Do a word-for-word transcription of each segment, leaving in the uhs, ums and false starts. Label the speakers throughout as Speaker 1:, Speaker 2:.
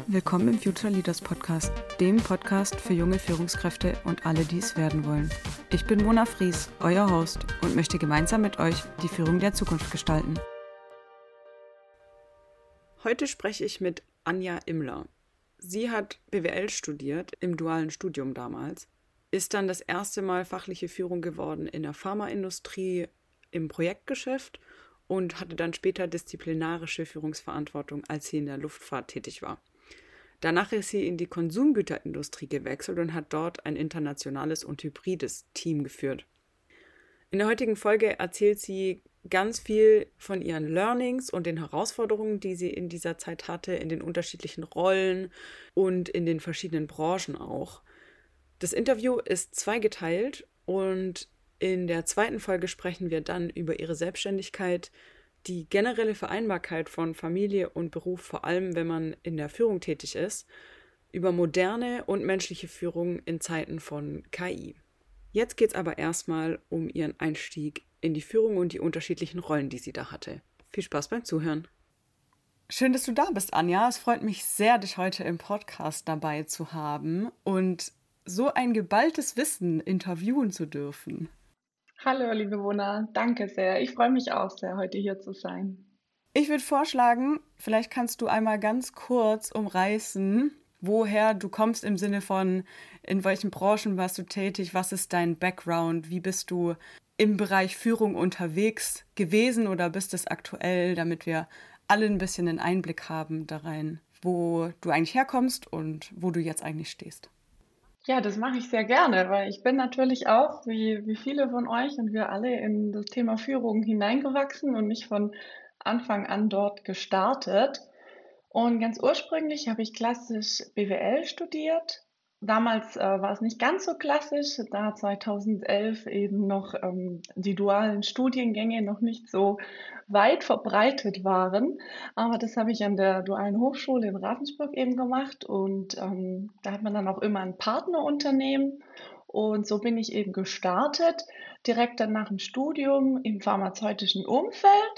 Speaker 1: Willkommen im Future Leaders Podcast, dem Podcast für junge Führungskräfte und alle, die es werden wollen. Ich bin Mona Fries, euer Host, und möchte gemeinsam mit euch die Führung der Zukunft gestalten. Heute spreche ich mit Anja Immler. Sie hat B W L studiert, im dualen Studium damals, ist dann das erste Mal fachliche Führung geworden in der Pharmaindustrie im Projektgeschäft und hatte dann später disziplinarische Führungsverantwortung, als sie in der Luftfahrt tätig war. Danach ist sie in die Konsumgüterindustrie gewechselt und hat dort ein internationales und hybrides Team geführt. In der heutigen Folge erzählt sie ganz viel von ihren Learnings und den Herausforderungen, die sie in dieser Zeit hatte, in den unterschiedlichen Rollen und in den verschiedenen Branchen auch. Das Interview ist zweigeteilt und in der zweiten Folge sprechen wir dann über ihre Selbstständigkeit, die generelle Vereinbarkeit von Familie und Beruf, vor allem wenn man in der Führung tätig ist, über moderne und menschliche Führung in Zeiten von K I. Jetzt geht es aber erstmal um ihren Einstieg in die Führung und die unterschiedlichen Rollen, die sie da hatte. Viel Spaß beim Zuhören. Schön, dass du da bist, Anja. Es freut mich sehr, dich heute im Podcast dabei zu haben und so ein geballtes Wissen interviewen zu dürfen.
Speaker 2: Hallo, liebe Mona, danke sehr. Ich freue mich auch sehr, heute hier zu sein.
Speaker 1: Ich würde vorschlagen, vielleicht kannst du einmal ganz kurz umreißen, woher du kommst im Sinne von, in welchen Branchen warst du tätig, was ist dein Background, wie bist du im Bereich Führung unterwegs gewesen oder bist es aktuell, damit wir alle ein bisschen einen Einblick haben da rein, wo du eigentlich herkommst und wo du jetzt eigentlich stehst.
Speaker 2: Ja, das mache ich sehr gerne, weil ich bin natürlich auch, wie, wie viele von euch und wir alle, in das Thema Führung hineingewachsen und nicht von Anfang an dort gestartet. Und ganz ursprünglich habe ich klassisch B W L studiert. Damals äh, war es nicht ganz so klassisch, da zweitausendelf eben noch ähm, die dualen Studiengänge noch nicht so weit verbreitet waren. Aber das habe ich an der Dualen Hochschule in Ravensburg eben gemacht und ähm, da hat man dann auch immer ein Partnerunternehmen. Und so bin ich eben gestartet, direkt dann nach dem Studium im pharmazeutischen Umfeld.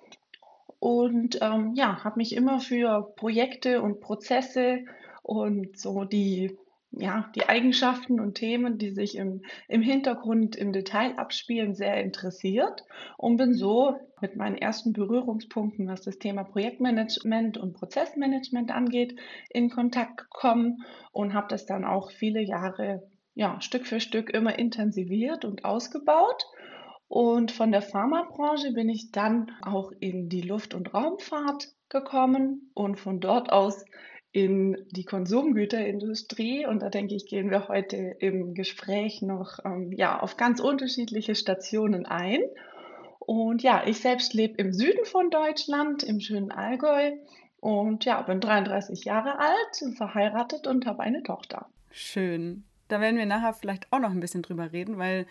Speaker 2: Und ähm, ja, habe mich immer für Projekte und Prozesse und so die, ja, die Eigenschaften und Themen, die sich im, im Hintergrund im Detail abspielen, sehr interessiert und bin so mit meinen ersten Berührungspunkten, was das Thema Projektmanagement und Prozessmanagement angeht, in Kontakt gekommen und habe das dann auch viele Jahre, ja, Stück für Stück immer intensiviert und ausgebaut. Und von der Pharmabranche bin ich dann auch in die Luft- und Raumfahrt gekommen und von dort aus in die Konsumgüterindustrie. Und da denke ich, gehen wir heute im Gespräch noch ähm, ja, auf ganz unterschiedliche Stationen ein. Und ja, ich selbst lebe im Süden von Deutschland, im schönen Allgäu. Und ja, bin dreiunddreißig Jahre alt, verheiratet und habe eine Tochter.
Speaker 1: Schön. Da werden wir nachher vielleicht auch noch ein bisschen drüber reden, weil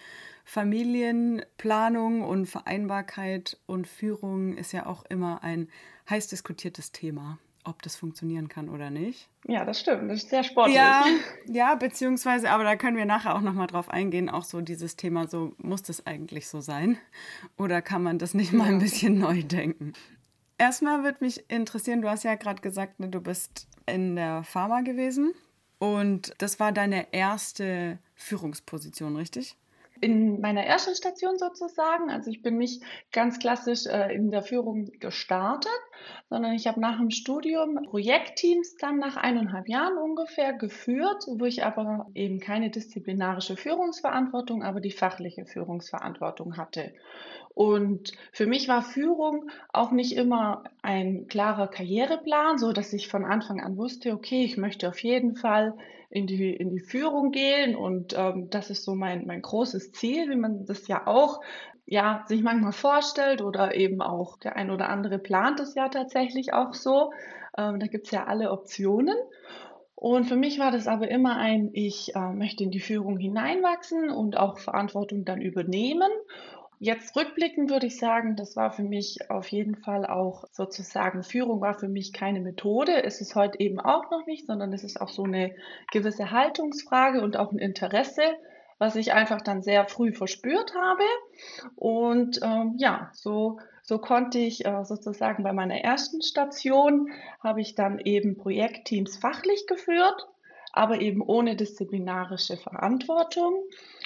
Speaker 1: Familienplanung und Vereinbarkeit und Führung ist ja auch immer ein heiß diskutiertes Thema, ob das funktionieren kann oder nicht.
Speaker 2: Ja, das stimmt. Das ist sehr sportlich.
Speaker 1: Ja, ja, beziehungsweise, aber da können wir nachher auch nochmal drauf eingehen, auch so dieses Thema, so muss das eigentlich so sein? Oder kann man das nicht mal ein bisschen neu denken? Erstmal würde mich interessieren, du hast ja gerade gesagt, ne, du bist in der Pharma gewesen. Und das war deine erste Führungsposition, richtig?
Speaker 2: In meiner ersten Station sozusagen, also ich bin nicht ganz klassisch äh, in der Führung gestartet, sondern ich habe nach dem Studium Projektteams dann nach eineinhalb Jahren ungefähr geführt, wo ich aber eben keine disziplinarische Führungsverantwortung, aber die fachliche Führungsverantwortung hatte. Und für mich war Führung auch nicht immer ein klarer Karriereplan, so dass ich von Anfang an wusste, okay, ich möchte auf jeden Fall in die, in die Führung gehen und ähm, das ist so mein, mein großes Ziel, wie man das ja auch ja, sich manchmal vorstellt oder eben auch der ein oder andere plant es ja tatsächlich auch so. Ähm, da gibt's ja alle Optionen. Und für mich war das aber immer ein, ich äh, möchte in die Führung hineinwachsen und auch Verantwortung dann übernehmen. Jetzt rückblickend würde ich sagen, das war für mich auf jeden Fall auch sozusagen, Führung war für mich keine Methode. Es ist heute eben auch noch nicht, sondern es ist auch so eine gewisse Haltungsfrage und auch ein Interesse, was ich einfach dann sehr früh verspürt habe. Und ähm, ja, so So konnte ich äh, sozusagen bei meiner ersten Station, habe ich dann eben Projektteams fachlich geführt, aber eben ohne disziplinarische Verantwortung.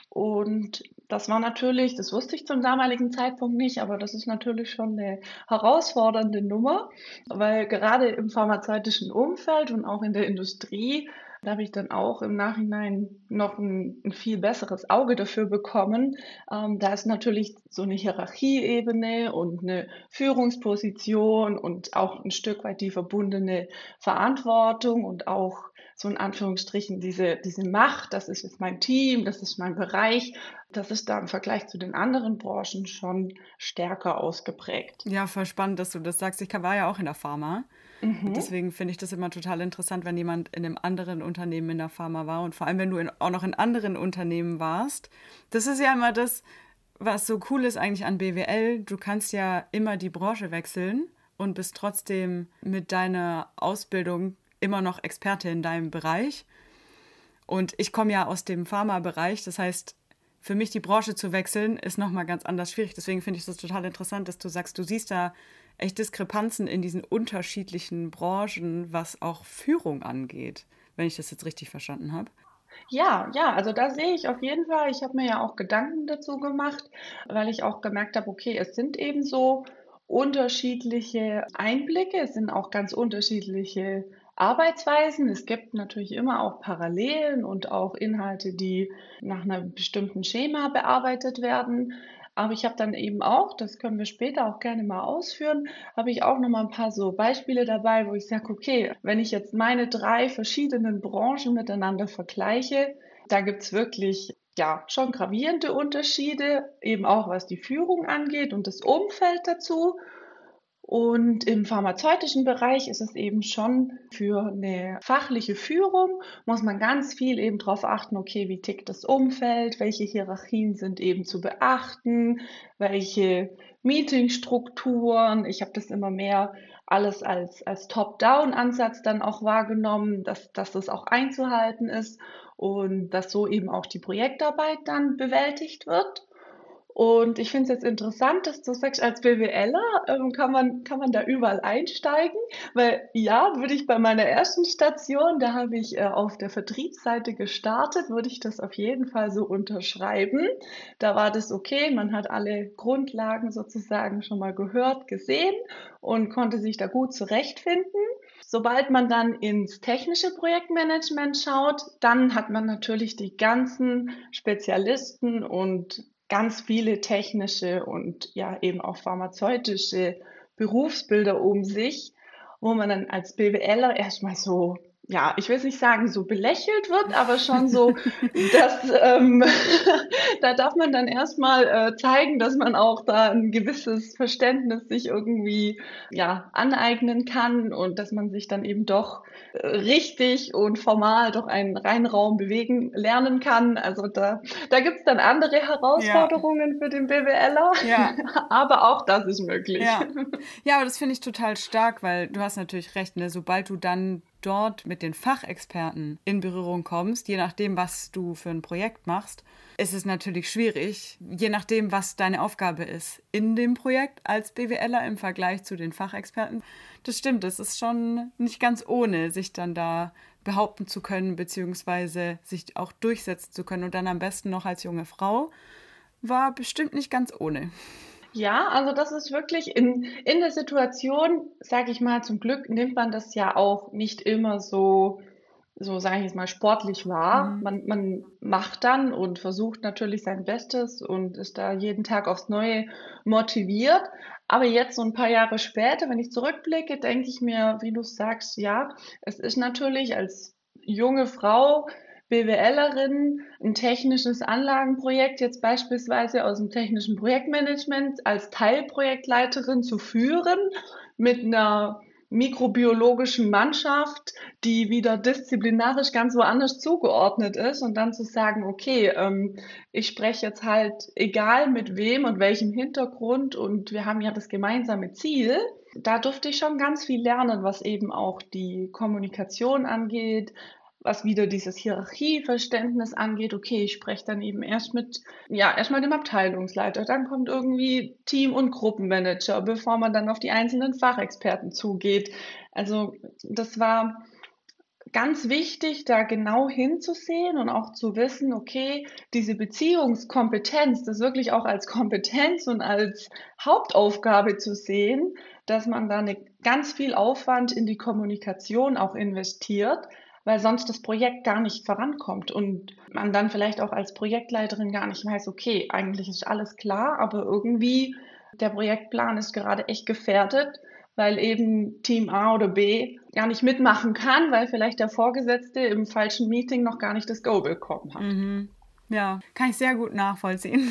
Speaker 2: Und das war natürlich, das wusste ich zum damaligen Zeitpunkt nicht, aber das ist natürlich schon eine herausfordernde Nummer, weil gerade im pharmazeutischen Umfeld und auch in der Industrie, da habe ich dann auch im Nachhinein noch ein, ein viel besseres Auge dafür bekommen. Ähm, da ist natürlich so eine Hierarchieebene und eine Führungsposition und auch ein Stück weit die verbundene Verantwortung und auch so in Anführungsstrichen diese, diese Macht, das ist jetzt mein Team, das ist mein Bereich, das ist da im Vergleich zu den anderen Branchen schon stärker ausgeprägt.
Speaker 1: Ja, voll spannend, dass du das sagst. Ich war ja auch in der Pharma. Und
Speaker 2: Mhm.
Speaker 1: deswegen finde ich das immer total interessant, wenn jemand in einem anderen Unternehmen in der Pharma war und vor allem, wenn du in, auch noch in anderen Unternehmen warst. Das ist ja immer das, was so cool ist eigentlich an B W L. Du kannst ja immer die Branche wechseln und bist trotzdem mit deiner Ausbildung immer noch Experte in deinem Bereich. Und ich komme ja aus dem Pharma-Bereich, das heißt, für mich die Branche zu wechseln, ist nochmal ganz anders schwierig. Deswegen finde ich das total interessant, dass du sagst, du siehst da echt Diskrepanzen in diesen unterschiedlichen Branchen, was auch Führung angeht, wenn ich das jetzt richtig verstanden habe.
Speaker 2: Ja, ja, also da sehe ich auf jeden Fall, ich habe mir ja auch Gedanken dazu gemacht, weil ich auch gemerkt habe, okay, es sind eben so unterschiedliche Einblicke, es sind auch ganz unterschiedliche Arbeitsweisen. Es gibt natürlich immer auch Parallelen und auch Inhalte, die nach einem bestimmten Schema bearbeitet werden. Aber ich habe dann eben auch, das können wir später auch gerne mal ausführen, habe ich auch noch mal ein paar so Beispiele dabei, wo ich sage, okay, wenn ich jetzt meine drei verschiedenen Branchen miteinander vergleiche, da gibt's wirklich ja schon gravierende Unterschiede, eben auch was die Führung angeht und das Umfeld dazu. Und im pharmazeutischen Bereich ist es eben schon für eine fachliche Führung, muss man ganz viel eben darauf achten, okay, wie tickt das Umfeld, welche Hierarchien sind eben zu beachten, welche Meetingstrukturen. Ich habe das immer mehr alles als, als Top-Down-Ansatz dann auch wahrgenommen, dass, dass das auch einzuhalten ist und dass so eben auch die Projektarbeit dann bewältigt wird. Und ich finde es jetzt interessant, dass du sagst, als BWLer ähm, kann man, kann man da überall einsteigen, weil ja, würde ich bei meiner ersten Station, da habe ich äh, auf der Vertriebsseite gestartet, würde ich das auf jeden Fall so unterschreiben. Da war das okay, man hat alle Grundlagen sozusagen schon mal gehört, gesehen und konnte sich da gut zurechtfinden. Sobald man dann ins technische Projektmanagement schaut, dann hat man natürlich die ganzen Spezialisten und ganz viele technische und ja eben auch pharmazeutische Berufsbilder um sich, wo man dann als BWLer erstmal so, ja, ich will es nicht sagen, so belächelt wird, aber schon so, dass ähm, da darf man dann erstmal äh, zeigen, dass man auch da ein gewisses Verständnis sich irgendwie ja aneignen kann und dass man sich dann eben doch äh, richtig und formal durch einen Reinraum bewegen lernen kann. Also da, da gibt's dann andere
Speaker 1: Ja,
Speaker 2: Herausforderungen für den BWLer,
Speaker 1: ja,
Speaker 2: aber auch das ist möglich.
Speaker 1: ja. Ja, aber das finde ich total stark, weil du hast natürlich recht, ne? Sobald du dann dort mit den Fachexperten in Berührung kommst, je nachdem, was du für ein Projekt machst, ist es natürlich schwierig, je nachdem, was deine Aufgabe ist in dem Projekt als BWLer im Vergleich zu den Fachexperten. Das stimmt, es ist schon nicht ganz ohne, sich dann da behaupten zu können, beziehungsweise sich auch durchsetzen zu können und dann am besten noch als junge Frau, war bestimmt nicht ganz ohne.
Speaker 2: Ja, also das ist wirklich in, in der Situation, sage ich mal, zum Glück nimmt man das ja auch nicht immer so, so sage ich jetzt mal, sportlich wahr.
Speaker 1: Mhm.
Speaker 2: Man, man macht dann und versucht natürlich sein Bestes und ist da jeden Tag aufs Neue motiviert. Aber jetzt, so ein paar Jahre später, wenn ich zurückblicke, denke ich mir, wie du sagst, ja, es ist natürlich als junge Frau BWLerin ein technisches Anlagenprojekt jetzt beispielsweise aus dem technischen Projektmanagement als Teilprojektleiterin zu führen mit einer mikrobiologischen Mannschaft, die wieder disziplinarisch ganz woanders zugeordnet ist und dann zu sagen, okay, ähm, ich spreche jetzt halt egal mit wem und welchem Hintergrund und wir haben ja das gemeinsame Ziel. Da durfte ich schon ganz viel lernen, was eben auch die Kommunikation angeht, was wieder dieses Hierarchieverständnis angeht, okay, ich spreche dann eben erst mit, ja, erstmal dem Abteilungsleiter, dann kommt irgendwie Team- und Gruppenmanager, bevor man dann auf die einzelnen Fachexperten zugeht. Also das war ganz wichtig, da genau hinzusehen und auch zu wissen, okay, diese Beziehungskompetenz, das wirklich auch als Kompetenz und als Hauptaufgabe zu sehen, dass man da eine, ganz viel Aufwand in die Kommunikation auch investiert, weil sonst das Projekt gar nicht vorankommt und man dann vielleicht auch als Projektleiterin gar nicht weiß, okay, eigentlich ist alles klar, aber irgendwie der Projektplan ist gerade echt gefährdet, weil eben Team A oder B gar nicht mitmachen kann, weil vielleicht der Vorgesetzte im falschen Meeting noch gar nicht das Go bekommen hat.
Speaker 1: Mhm. Ja, kann ich sehr gut nachvollziehen.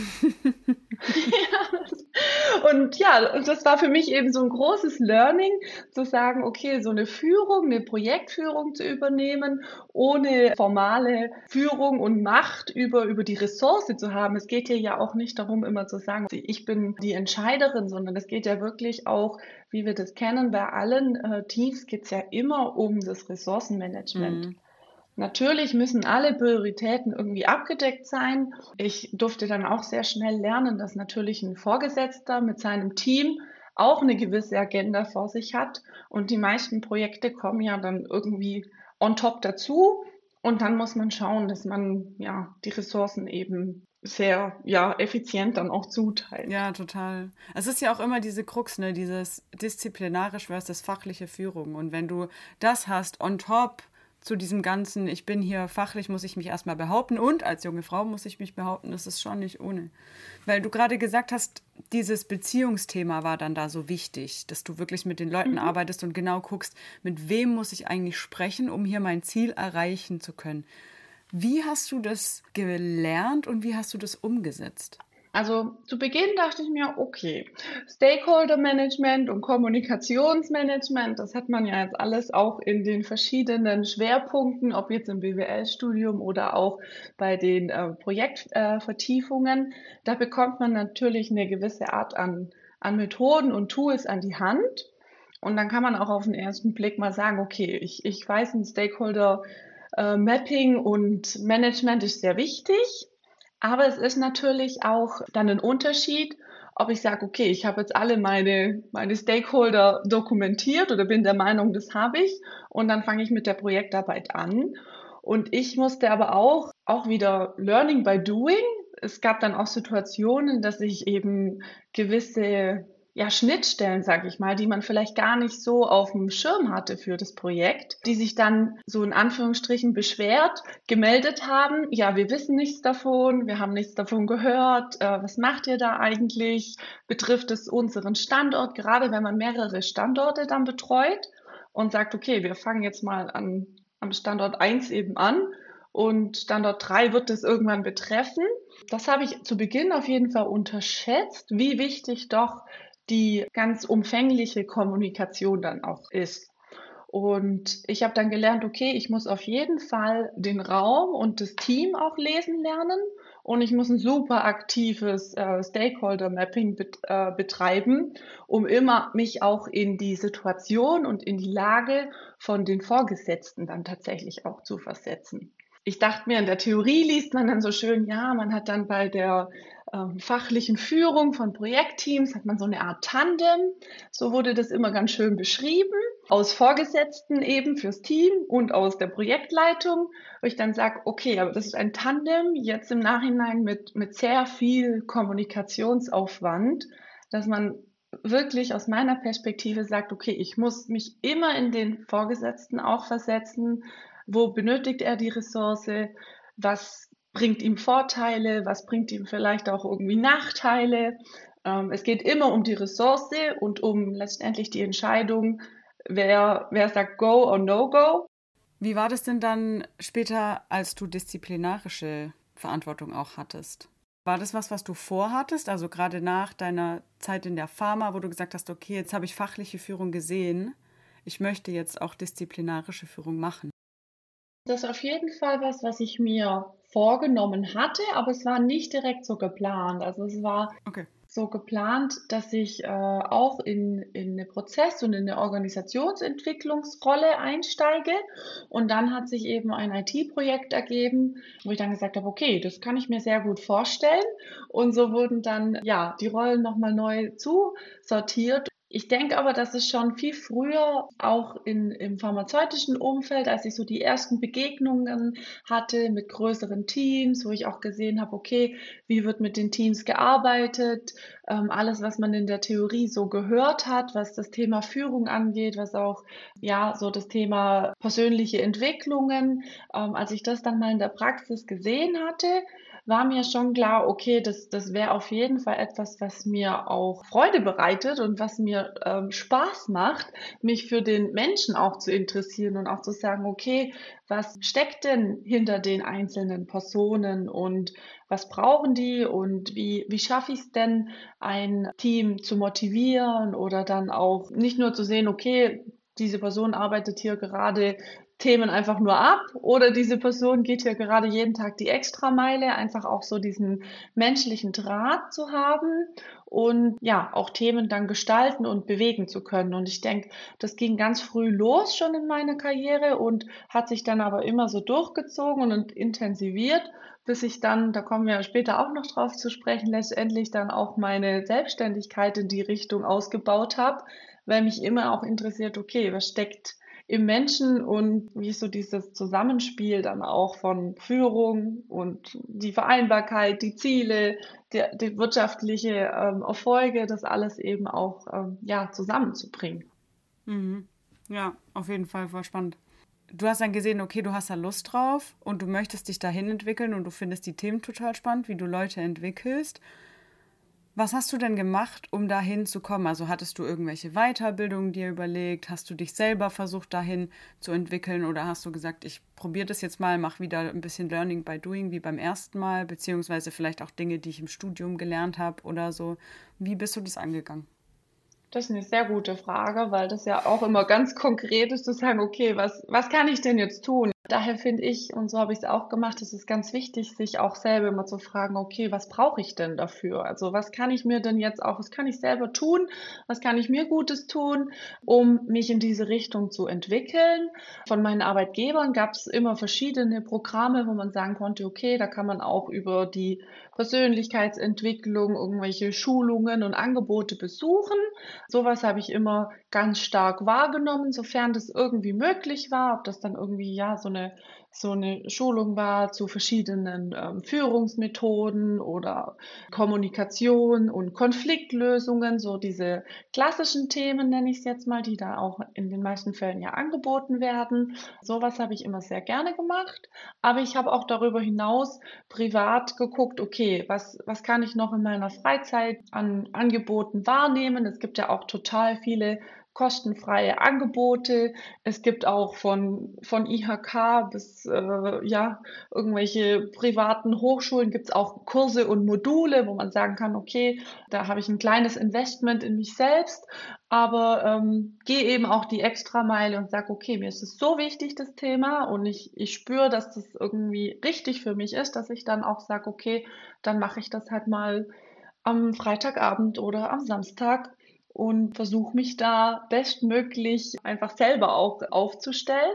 Speaker 2: Ja, und ja, und das war für mich eben so ein großes Learning, zu sagen, okay, so eine Führung, eine Projektführung zu übernehmen, ohne formale Führung und Macht über, über die Ressource zu haben. Es geht hier ja auch nicht darum, immer zu sagen, ich bin die Entscheiderin, sondern es geht ja wirklich auch, wie wir das kennen, bei allen äh, Teams geht es ja immer um das Ressourcenmanagement.
Speaker 1: Mhm.
Speaker 2: Natürlich müssen alle Prioritäten irgendwie abgedeckt sein. Ich durfte dann auch sehr schnell lernen, dass natürlich ein Vorgesetzter mit seinem Team auch eine gewisse Agenda vor sich hat. Und die meisten Projekte kommen ja dann irgendwie on top dazu. Und dann muss man schauen, dass man ja die Ressourcen eben sehr ja, effizient dann auch zuteilt.
Speaker 1: Ja, total. Es ist ja auch immer diese Krux, ne, dieses disziplinarisch versus fachliche Führung. Und wenn du das hast, on top zu diesem ganzen, ich bin hier fachlich, muss ich mich erstmal behaupten und als junge Frau muss ich mich behaupten, das ist schon nicht ohne. Weil du gerade gesagt hast, dieses Beziehungsthema war dann da so wichtig, dass du wirklich mit den Leuten
Speaker 2: Mhm.
Speaker 1: arbeitest und genau guckst, mit wem muss ich eigentlich sprechen, um hier mein Ziel erreichen zu können. Wie hast du das gelernt und wie hast du das umgesetzt?
Speaker 2: Also zu Beginn dachte ich mir, okay, Stakeholder Management und Kommunikationsmanagement, das hat man ja jetzt alles auch in den verschiedenen Schwerpunkten, ob jetzt im B W L-Studium oder auch bei den äh, Projektvertiefungen. Äh, da bekommt man natürlich eine gewisse Art an, an Methoden und Tools an die Hand. Und dann kann man auch auf den ersten Blick mal sagen, okay, ich, ich weiß, ein Stakeholder äh, Mapping und Management ist sehr wichtig. Aber es ist natürlich auch dann ein Unterschied, ob ich sage, okay, ich habe jetzt alle meine, meine Stakeholder dokumentiert oder bin der Meinung, das habe ich und dann fange ich mit der Projektarbeit an. Und ich musste aber auch, auch wieder Learning by Doing. Es gab dann auch Situationen, dass ich eben gewisse ja, Schnittstellen, sage ich mal, die man vielleicht gar nicht so auf dem Schirm hatte für das Projekt, die sich dann so in Anführungsstrichen beschwert, gemeldet haben, ja, wir wissen nichts davon, wir haben nichts davon gehört, äh, was macht ihr da eigentlich? Betrifft es unseren Standort, gerade wenn man mehrere Standorte dann betreut und sagt, okay, wir fangen jetzt mal an, am Standort eins eben an und Standort drei wird es irgendwann betreffen. Das habe ich zu Beginn auf jeden Fall unterschätzt, wie wichtig doch die ganz umfängliche Kommunikation dann auch ist. Und ich habe dann gelernt, okay, ich muss auf jeden Fall den Raum und das Team auch lesen lernen und ich muss ein super aktives äh, Stakeholder-Mapping bet äh, betreiben, um immer mich auch in die Situation und in die Lage von den Vorgesetzten dann tatsächlich auch zu versetzen. Ich dachte mir, in der Theorie liest man dann so schön, ja, man hat dann bei der ähm, fachlichen Führung von Projektteams, hat man so eine Art Tandem. So wurde das immer ganz schön beschrieben. Aus Vorgesetzten eben fürs Team und aus der Projektleitung, wo ich dann sage, okay, aber das ist ein Tandem jetzt im Nachhinein mit, mit sehr viel Kommunikationsaufwand, dass man wirklich aus meiner Perspektive sagt, okay, ich muss mich immer in den Vorgesetzten auch versetzen. Wo benötigt er die Ressource? Was bringt ihm Vorteile? Was bringt ihm vielleicht auch irgendwie Nachteile? Ähm, es geht immer um die Ressource und um letztendlich die Entscheidung, wer, wer sagt Go or No Go.
Speaker 1: Wie war das denn dann später, als du disziplinarische Verantwortung auch hattest? War das was, was du vorhattest? Also gerade nach deiner Zeit in der Pharma, wo du gesagt hast, okay, jetzt habe ich fachliche Führung gesehen. Ich möchte jetzt auch disziplinarische Führung machen.
Speaker 2: Das ist auf jeden Fall was, was ich mir vorgenommen hatte, aber es war nicht direkt so geplant. Also es war
Speaker 1: Okay.
Speaker 2: so geplant, dass ich äh, auch in, in eine Prozess- und in eine Organisationsentwicklungsrolle einsteige. Und dann hat sich eben ein I T-Projekt ergeben, wo ich dann gesagt habe, okay, das kann ich mir sehr gut vorstellen. Und so wurden dann ja die Rollen nochmal neu zusortiert. Ich denke aber, dass es schon viel früher auch in, im pharmazeutischen Umfeld, als ich so die ersten Begegnungen hatte mit größeren Teams, wo ich auch gesehen habe, okay, wie wird mit den Teams gearbeitet, ähm, alles, was man in der Theorie so gehört hat, was das Thema Führung angeht, was auch, ja, so das Thema persönliche Entwicklungen, ähm, als ich das dann mal in der Praxis gesehen hatte, war mir schon klar, okay, das, das wäre auf jeden Fall etwas, was mir auch Freude bereitet und was mir ähm, Spaß macht, mich für den Menschen auch zu interessieren und auch zu sagen, okay, was steckt denn hinter den einzelnen Personen und was brauchen die und wie, wie schaffe ich es denn, ein Team zu motivieren oder dann auch nicht nur zu sehen, okay, diese Person arbeitet hier gerade Themen einfach nur ab oder diese Person geht hier gerade jeden Tag die Extrameile, einfach auch so diesen menschlichen Draht zu haben und ja, auch Themen dann gestalten und bewegen zu können. Und ich denke, das ging ganz früh los schon in meiner Karriere und hat sich dann aber immer so durchgezogen und intensiviert, bis ich dann, da kommen wir ja später auch noch drauf zu sprechen, letztendlich dann auch meine Selbstständigkeit in die Richtung ausgebaut habe, weil mich immer auch interessiert, okay, was steckt im Menschen und wie ist so dieses Zusammenspiel dann auch von Führung und die Vereinbarkeit, die Ziele, der, die wirtschaftliche ähm, Erfolge, das alles eben auch ähm, ja, zusammenzubringen.
Speaker 1: Mhm. Ja, auf jeden Fall voll spannend. Du hast dann gesehen, okay, du hast da Lust drauf und du möchtest dich dahin entwickeln und du findest die Themen total spannend, wie du Leute entwickelst. Was hast du denn gemacht, um dahin zu kommen? Also hattest du irgendwelche Weiterbildungen dir überlegt? Hast du dich selber versucht, dahin zu entwickeln? Oder hast du gesagt, ich probiere das jetzt mal, mache wieder ein bisschen Learning by Doing wie beim ersten Mal, beziehungsweise vielleicht auch Dinge, die ich im Studium gelernt habe oder so. Wie bist du das angegangen?
Speaker 2: Das ist eine sehr gute Frage, weil das ja auch immer ganz konkret ist zu sagen, okay, was, was kann ich denn jetzt tun? Daher finde ich, und so habe ich es auch gemacht, es ist ganz wichtig, sich auch selber immer zu fragen, okay, was brauche ich denn dafür? Also was kann ich mir denn jetzt auch, was kann ich selber tun? Was kann ich mir Gutes tun, um mich in diese Richtung zu entwickeln? Von meinen Arbeitgebern gab es immer verschiedene Programme, wo man sagen konnte, okay, da kann man auch über die Persönlichkeitsentwicklung irgendwelche Schulungen und Angebote besuchen. Sowas habe ich immer ganz stark wahrgenommen, sofern das irgendwie möglich war, ob das dann irgendwie ja so eine so eine Schulung war zu verschiedenen ähm, Führungsmethoden oder Kommunikation und Konfliktlösungen, so diese klassischen Themen nenne ich es jetzt mal, die da auch in den meisten Fällen ja angeboten werden. Sowas habe ich immer sehr gerne gemacht, aber ich habe auch darüber hinaus privat geguckt, okay, was, was kann ich noch in meiner Freizeit an Angeboten wahrnehmen? Es gibt ja auch total viele kostenfreie Angebote. Es gibt auch von, von I H K bis äh, ja, irgendwelche privaten Hochschulen gibt es auch Kurse und Module, wo man sagen kann, okay, da habe ich ein kleines Investment in mich selbst, aber ähm, gehe eben auch die Extrameile und sage, okay, mir ist es so wichtig, das Thema, und ich, ich spüre, dass das irgendwie richtig für mich ist, dass ich dann auch sage, okay, dann mache ich das halt mal am Freitagabend oder am Samstag und versuche mich da bestmöglich einfach selber auch aufzustellen.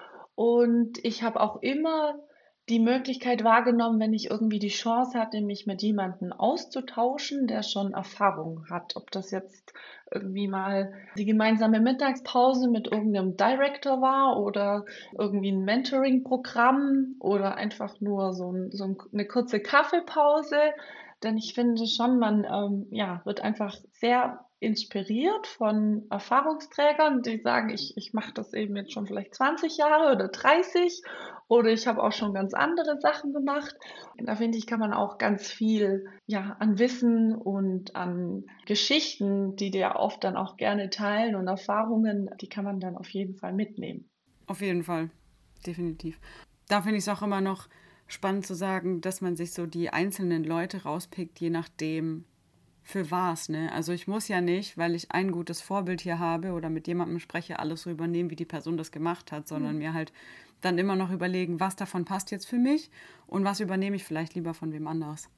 Speaker 2: Und ich habe auch immer die Möglichkeit wahrgenommen, wenn ich irgendwie die Chance hatte, mich mit jemandem auszutauschen, der schon Erfahrung hat. Ob das jetzt irgendwie mal die gemeinsame Mittagspause mit irgendeinem Director war oder irgendwie ein Mentoring-Programm oder einfach nur so, ein, so ein, eine kurze Kaffeepause. Denn ich finde schon, man ähm, ja, wird einfach sehr inspiriert von Erfahrungsträgern, die sagen, ich, ich mache das eben jetzt schon vielleicht zwanzig Jahre oder dreißig oder ich habe auch schon ganz andere Sachen gemacht. Und da finde ich, kann man auch ganz viel ja, an Wissen und an Geschichten, die dir oft dann auch gerne teilen, und Erfahrungen, die kann man dann auf jeden Fall mitnehmen.
Speaker 1: Auf jeden Fall, definitiv. Da finde ich es auch immer noch spannend zu sagen, dass man sich so die einzelnen Leute rauspickt, je nachdem, für was, ne? Also ich muss ja nicht, weil ich ein gutes Vorbild hier habe oder mit jemandem spreche, alles so übernehmen, wie die Person das gemacht hat, sondern mir halt dann immer noch überlegen, was davon passt jetzt für mich und was übernehme ich vielleicht lieber von wem anders.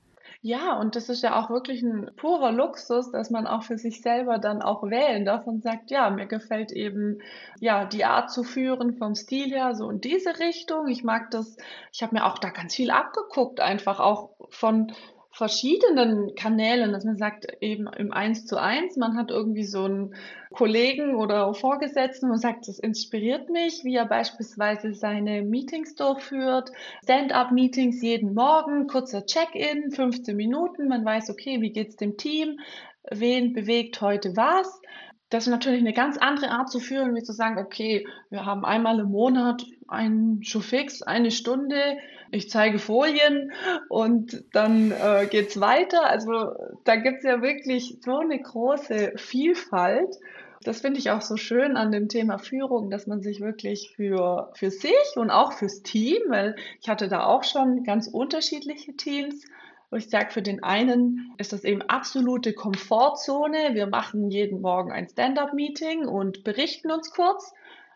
Speaker 2: Ja, und das ist ja auch wirklich ein purer Luxus, dass man auch für sich selber dann auch wählen darf und sagt: „Ja, mir gefällt eben, ja, die Art zu führen vom Stil her so in diese Richtung. Ich mag das“, ich habe mir auch da ganz viel abgeguckt, einfach auch von verschiedenen Kanälen, dass man sagt, eben im Eins-zu-eins, man hat irgendwie so einen Kollegen oder Vorgesetzten und sagt: „Das inspiriert mich“, wie er beispielsweise seine Meetings durchführt. Stand-up-Meetings jeden Morgen, kurzer Check-in, fünfzehn Minuten. Man weiß, okay, wie geht's dem Team? Wen bewegt heute was? Das ist natürlich eine ganz andere Art zu führen, wie zu sagen, okay, wir haben einmal im Monat einen Showfix, eine Stunde, ich zeige Folien und dann äh, geht's weiter. Also da gibt's ja wirklich so eine große Vielfalt. Das finde ich auch so schön an dem Thema Führung, dass man sich wirklich für, für sich und auch fürs Team, weil ich hatte da auch schon ganz unterschiedliche Teams, wo ich sage, für den einen ist das eben absolute Komfortzone. Wir machen jeden Morgen ein Stand-up-Meeting und berichten uns kurz.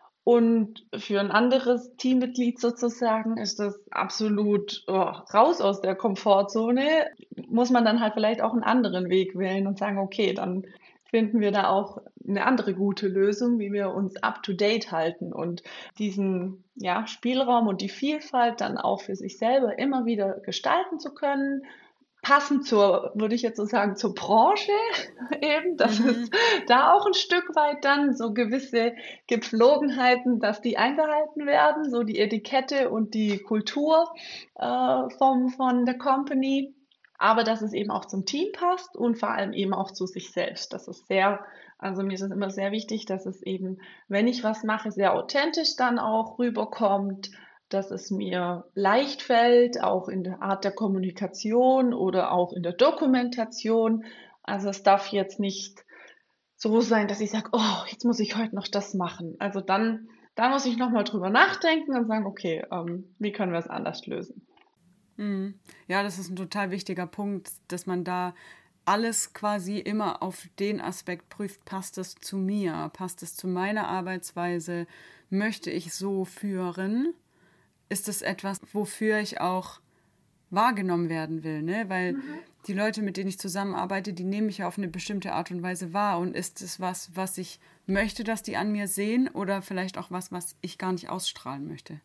Speaker 2: Und für ein anderes Teammitglied sozusagen ist das absolut oh, raus aus der Komfortzone. Muss man dann halt vielleicht auch einen anderen Weg wählen und sagen, okay, dann finden wir da auch eine andere gute Lösung, wie wir uns up to date halten und diesen ja, Spielraum und die Vielfalt dann auch für sich selber immer wieder gestalten zu können. Passend zur, würde ich jetzt so sagen, zur Branche eben, dass es
Speaker 1: Mhm.
Speaker 2: da auch ein Stück weit dann so gewisse Gepflogenheiten, dass die eingehalten werden, so die Etikette und die Kultur äh, vom, von der Company, aber dass es eben auch zum Team passt und vor allem eben auch zu sich selbst. Das ist sehr, also mir ist es immer sehr wichtig, dass es eben, wenn ich was mache, sehr authentisch dann auch rüberkommt, dass es mir leicht fällt, auch in der Art der Kommunikation oder auch in der Dokumentation. Also es darf jetzt nicht so sein, dass ich sage, oh, jetzt muss ich heute noch das machen. Also dann, da muss ich nochmal drüber nachdenken und sagen, okay, ähm, wie können wir es anders lösen?
Speaker 1: Mhm. Ja, das ist ein total wichtiger Punkt, dass man da alles quasi immer auf den Aspekt prüft, passt es zu mir, passt es zu meiner Arbeitsweise, möchte ich so führen? Ist es etwas, wofür ich auch wahrgenommen werden will, ne? Weil
Speaker 2: Mhm.
Speaker 1: die Leute, mit denen ich zusammenarbeite, die nehmen mich ja auf eine bestimmte Art und Weise wahr. Und ist es was, was ich möchte, dass die an mir sehen oder vielleicht auch was, was ich gar nicht ausstrahlen möchte?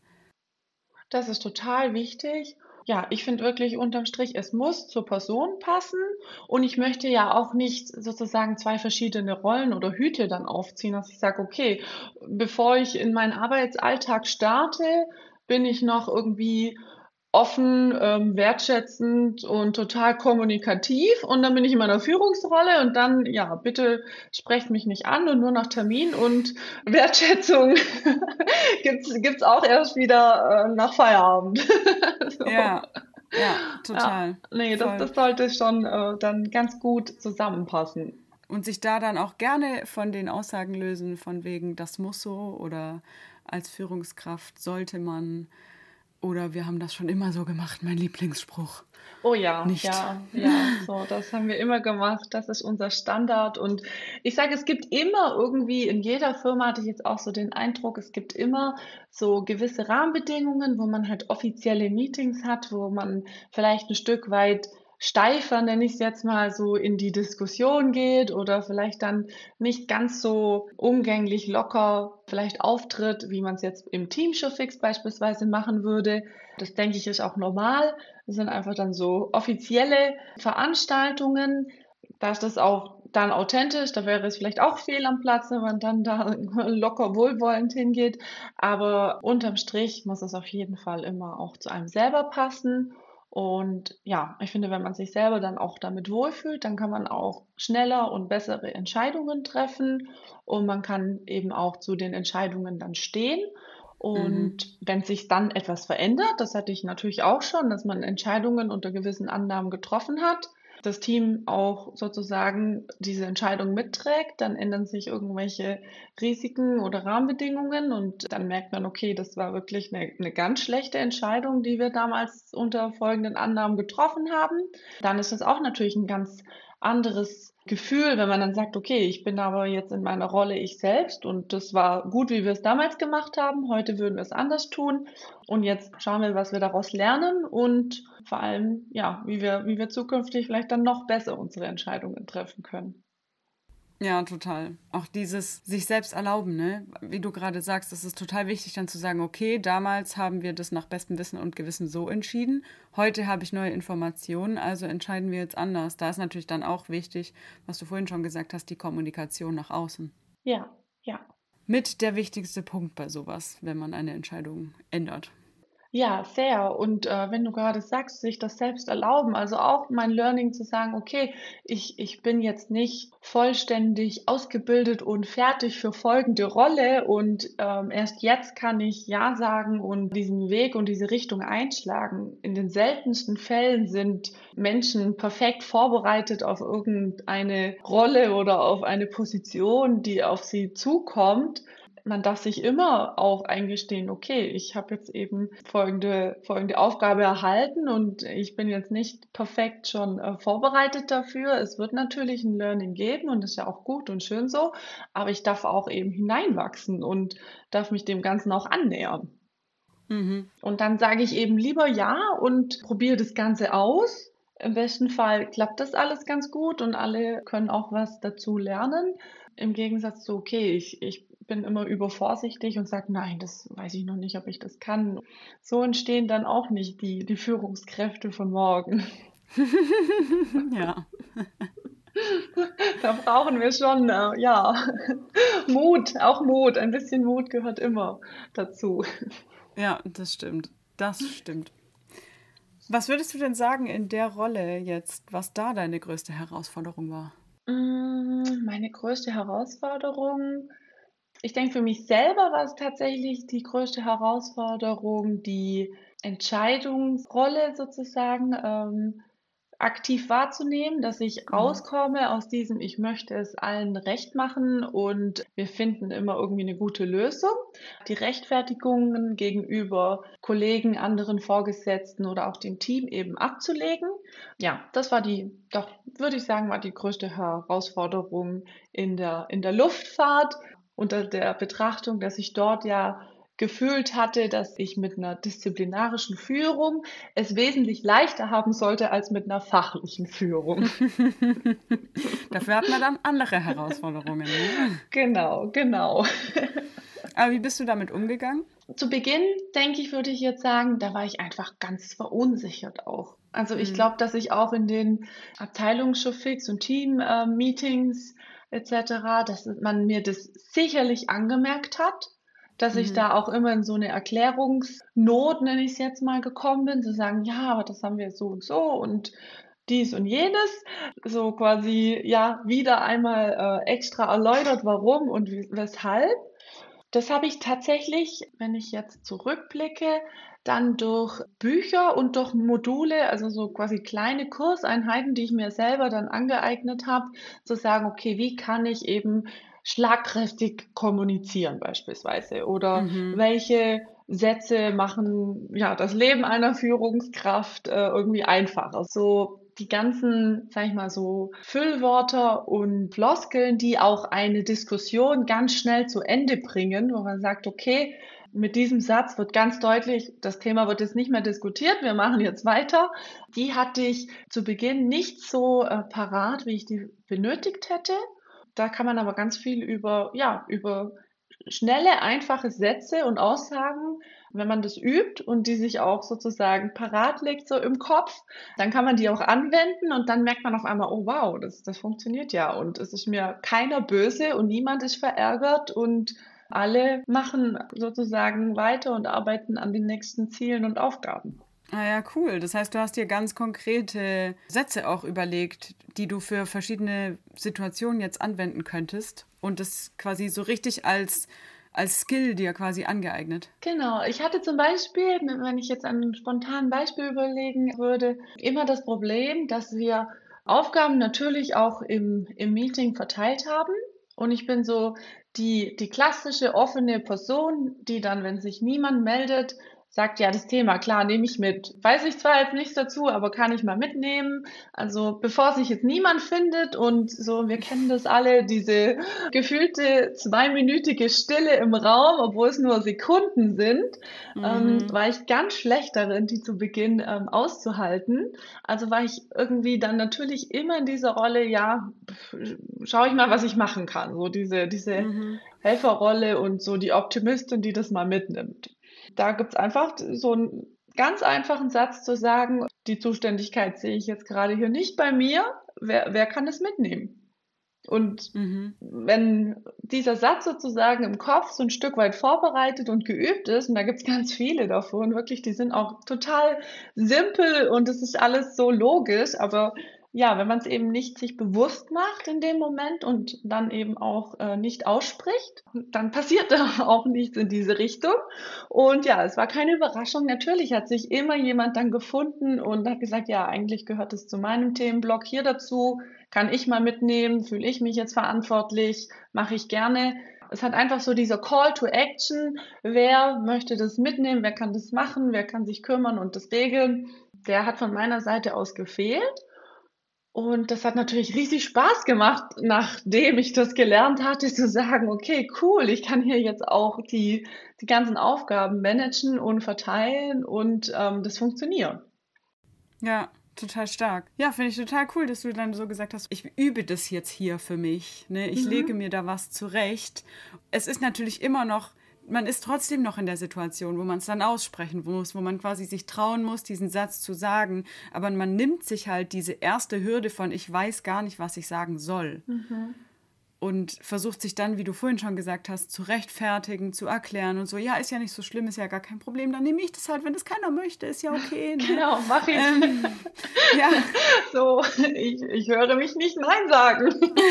Speaker 2: Das ist total wichtig. Ja, ich finde wirklich unterm Strich, es muss zur Person passen und ich möchte ja auch nicht sozusagen zwei verschiedene Rollen oder Hüte dann aufziehen, dass ich sage, okay, bevor ich in meinen Arbeitsalltag starte, bin ich noch irgendwie offen, ähm, wertschätzend und total kommunikativ und dann bin ich in meiner Führungsrolle und dann, ja, bitte sprecht mich nicht an und nur nach Termin und Wertschätzung gibt's gibt's auch erst wieder äh, nach Feierabend. So.
Speaker 1: Ja, ja,
Speaker 2: Ja,
Speaker 1: total.
Speaker 2: nee, das,
Speaker 1: Voll.
Speaker 2: das sollte schon äh, dann ganz gut zusammenpassen.
Speaker 1: Und sich da dann auch gerne von den Aussagen lösen, von wegen, das muss so oder als Führungskraft sollte man oder wir haben das schon immer so gemacht, mein Lieblingsspruch.
Speaker 2: Oh ja,
Speaker 1: Nicht.
Speaker 2: ja, ja, so, das haben wir immer gemacht. Das ist unser Standard. Und ich sage, es gibt immer irgendwie, in jeder Firma hatte ich jetzt auch so den Eindruck, es gibt immer so gewisse Rahmenbedingungen, wo man halt offizielle Meetings hat, wo man vielleicht ein Stück weit steifer, nenne ich es jetzt mal, so in die Diskussion geht oder vielleicht dann nicht ganz so umgänglich locker vielleicht auftritt, wie man es jetzt im Teamshow-Fix beispielsweise machen würde. Das denke ich ist auch normal. Das sind einfach dann so offizielle Veranstaltungen. Da ist das auch dann authentisch. Da wäre es vielleicht auch fehl am Platz, wenn man dann da locker wohlwollend hingeht. Aber unterm Strich muss es auf jeden Fall immer auch zu einem selber passen. Und ja, ich finde, wenn man sich selber dann auch damit wohlfühlt, dann kann man auch schneller und bessere Entscheidungen treffen und man kann eben auch zu den Entscheidungen dann stehen.
Speaker 1: Mhm.
Speaker 2: Und wenn sich dann etwas verändert, das hatte ich natürlich auch schon, dass man Entscheidungen unter gewissen Annahmen getroffen hat, das Team auch sozusagen diese Entscheidung mitträgt, dann ändern sich irgendwelche Risiken oder Rahmenbedingungen und dann merkt man, okay, das war wirklich eine, eine ganz schlechte Entscheidung, die wir damals unter folgenden Annahmen getroffen haben. Dann ist das auch natürlich ein ganz anderes Gefühl, wenn man dann sagt, okay, ich bin aber jetzt in meiner Rolle ich selbst und das war gut, wie wir es damals gemacht haben. Heute würden wir es anders tun. Und jetzt schauen wir, was wir daraus lernen und vor allem, ja, wie wir, wie wir zukünftig vielleicht dann noch besser unsere Entscheidungen treffen können.
Speaker 1: Ja, total. Auch dieses sich selbst erlauben, ne? Wie du gerade sagst, das ist total wichtig, dann zu sagen, okay, damals haben wir das nach bestem Wissen und Gewissen so entschieden. Heute habe ich neue Informationen, also entscheiden wir jetzt anders. Da ist natürlich dann auch wichtig, was du vorhin schon gesagt hast, die Kommunikation nach außen.
Speaker 2: Ja, ja.
Speaker 1: Mit der wichtigste Punkt bei sowas, wenn man eine Entscheidung ändert.
Speaker 2: Ja, sehr. Und äh, wenn du gerade sagst, sich das selbst erlauben, also auch mein Learning zu sagen, okay, ich, ich bin jetzt nicht vollständig ausgebildet und fertig für folgende Rolle und ähm, erst jetzt kann ich Ja sagen und diesen Weg und diese Richtung einschlagen. In den seltensten Fällen sind Menschen perfekt vorbereitet auf irgendeine Rolle oder auf eine Position, die auf sie zukommt. Man darf sich immer auch eingestehen, okay, ich habe jetzt eben folgende, folgende Aufgabe erhalten und ich bin jetzt nicht perfekt schon äh, vorbereitet dafür. Es wird natürlich ein Learning geben und das ist ja auch gut und schön so, aber ich darf auch eben hineinwachsen und darf mich dem Ganzen auch annähern.
Speaker 1: Mhm.
Speaker 2: Und dann sage ich eben lieber ja und probiere das Ganze aus. Im besten Fall klappt das alles ganz gut und alle können auch was dazu lernen. Im Gegensatz zu, okay, ich, ich bin immer übervorsichtig und sage, nein, das weiß ich noch nicht, ob ich das kann. So entstehen dann auch nicht die, die Führungskräfte von morgen.
Speaker 1: Ja.
Speaker 2: Da brauchen wir schon, äh, ja, Mut, auch Mut. Ein bisschen Mut gehört immer dazu.
Speaker 1: Ja, das stimmt. Das stimmt. Was würdest du denn sagen in der Rolle jetzt, was da deine größte Herausforderung war?
Speaker 2: Mm, Meine größte Herausforderung, ich denke, für mich selber war es tatsächlich die größte Herausforderung, die Entscheidungsrolle sozusagen ähm, aktiv wahrzunehmen, dass ich
Speaker 1: Mhm.
Speaker 2: rauskomme aus diesem, ich möchte es allen recht machen und wir finden immer irgendwie eine gute Lösung. Die Rechtfertigungen gegenüber Kollegen, anderen Vorgesetzten oder auch dem Team eben abzulegen. Ja, das war die, doch, würde ich sagen, war die größte Herausforderung in der, in der Luftfahrt unter der Betrachtung, dass ich dort ja gefühlt hatte, dass ich mit einer disziplinarischen Führung es wesentlich leichter haben sollte als mit einer fachlichen Führung.
Speaker 1: Dafür hat man dann andere Herausforderungen. Ne?
Speaker 2: Genau, genau.
Speaker 1: Aber wie bist du damit umgegangen?
Speaker 2: Zu Beginn, denke ich, würde ich jetzt sagen, da war ich einfach ganz verunsichert auch. Also ich
Speaker 1: Mhm.
Speaker 2: glaube, dass ich auch in den Abteilungsshowfix und Team-Meetings et cetera, dass man mir das sicherlich angemerkt hat, dass ich
Speaker 1: Mhm.
Speaker 2: da auch immer in so eine Erklärungsnot, nenne ich es jetzt mal, gekommen bin, zu sagen, ja, aber das haben wir so und so und dies und jenes, so quasi, ja, wieder einmal äh, extra erläutert, warum und wie, weshalb. Das habe ich tatsächlich, wenn ich jetzt zurückblicke, dann durch Bücher und durch Module, also so quasi kleine Kurseinheiten, die ich mir selber dann angeeignet habe, zu sagen, okay, wie kann ich eben schlagkräftig kommunizieren beispielsweise oder
Speaker 1: Mhm.
Speaker 2: welche Sätze machen ja das Leben einer Führungskraft äh, irgendwie einfacher. So die ganzen, sag ich mal so, Füllwörter und Floskeln, die auch eine Diskussion ganz schnell zu Ende bringen, wo man sagt, okay, mit diesem Satz wird ganz deutlich, das Thema wird jetzt nicht mehr diskutiert, wir machen jetzt weiter. Die hatte ich zu Beginn nicht so äh, parat, wie ich die benötigt hätte. Da kann man aber ganz viel über, ja, über schnelle, einfache Sätze und Aussagen, wenn man das übt und die sich auch sozusagen parat legt so im Kopf, dann kann man die auch anwenden und dann merkt man auf einmal, oh wow, das, das funktioniert ja und es ist mir keiner böse und niemand ist verärgert und alle machen sozusagen weiter und arbeiten an den nächsten Zielen und Aufgaben.
Speaker 1: Ah ja, cool. Das heißt, du hast dir ganz konkrete Sätze auch überlegt, die du für verschiedene Situationen jetzt anwenden könntest und das quasi so richtig als, als Skill dir quasi angeeignet.
Speaker 2: Genau, ich hatte zum Beispiel, wenn ich jetzt an ein spontanes Beispiel überlegen würde, immer das Problem, dass wir Aufgaben natürlich auch im, im Meeting verteilt haben. Und ich bin so die, die klassische offene Person, die dann, wenn sich niemand meldet, sagt, ja, das Thema, klar, nehme ich mit. Weiß ich zwar jetzt nichts dazu, aber kann ich mal mitnehmen. Also bevor sich jetzt niemand findet und so, wir kennen das alle, diese gefühlte zweiminütige Stille im Raum, obwohl es nur Sekunden sind, ähm,
Speaker 1: Mhm.
Speaker 2: war ich ganz schlecht darin, die zu Beginn ähm, auszuhalten. Also war ich irgendwie dann natürlich immer in dieser Rolle, ja, schaue ich mal, was ich machen kann. So diese, diese
Speaker 1: Mhm.
Speaker 2: Helferrolle und so die Optimistin, die das mal mitnimmt. Da gibt's einfach so einen ganz einfachen Satz zu sagen: „Die Zuständigkeit sehe ich jetzt gerade hier nicht bei mir. Wer wer kann es mitnehmen?“ Und
Speaker 1: Mhm.
Speaker 2: wenn dieser Satz sozusagen im Kopf so ein Stück weit vorbereitet und geübt ist, und da gibt's ganz viele davon, wirklich, die sind auch total simpel und es ist alles so logisch, aber ja, wenn man es eben nicht sich bewusst macht in dem Moment und dann eben auch, äh, nicht ausspricht, dann passiert da auch nichts in diese Richtung. Und ja, es war keine Überraschung. Natürlich hat sich immer jemand dann gefunden und hat gesagt: „Ja, eigentlich gehört es zu meinem Themenblock hier dazu. Kann ich mal mitnehmen? Fühle ich mich jetzt verantwortlich? Mache ich gerne.“ Es hat einfach so dieser Call to Action. Wer möchte das mitnehmen? Wer kann das machen? Wer kann sich kümmern und das regeln? Der hat von meiner Seite aus gefehlt. Und das hat natürlich riesig Spaß gemacht, nachdem ich das gelernt hatte, zu sagen: „Okay, cool, ich kann hier jetzt auch die die ganzen Aufgaben managen und verteilen und, ähm, das funktioniert.“
Speaker 1: Ja, total stark. Ja, finde ich total cool, dass du dann so gesagt hast, ich übe das jetzt hier für mich. Ne? Ich lege
Speaker 2: Mhm.
Speaker 1: mir da was zurecht. Es ist natürlich immer noch, man ist trotzdem noch in der Situation, wo man es dann aussprechen muss, wo man quasi sich trauen muss, diesen Satz zu sagen. Aber man nimmt sich halt diese erste Hürde von, ich weiß gar nicht, was ich sagen soll.
Speaker 2: Mhm.
Speaker 1: Und versucht sich dann, wie du vorhin schon gesagt hast, zu rechtfertigen, zu erklären und so, ja, ist ja nicht so schlimm, ist ja gar kein Problem, dann nehme ich das halt, wenn das keiner möchte, ist ja okay, ne?
Speaker 2: Genau, mache ich.
Speaker 1: Ähm, ja,
Speaker 2: So, ich ich höre mich nicht nein sagen.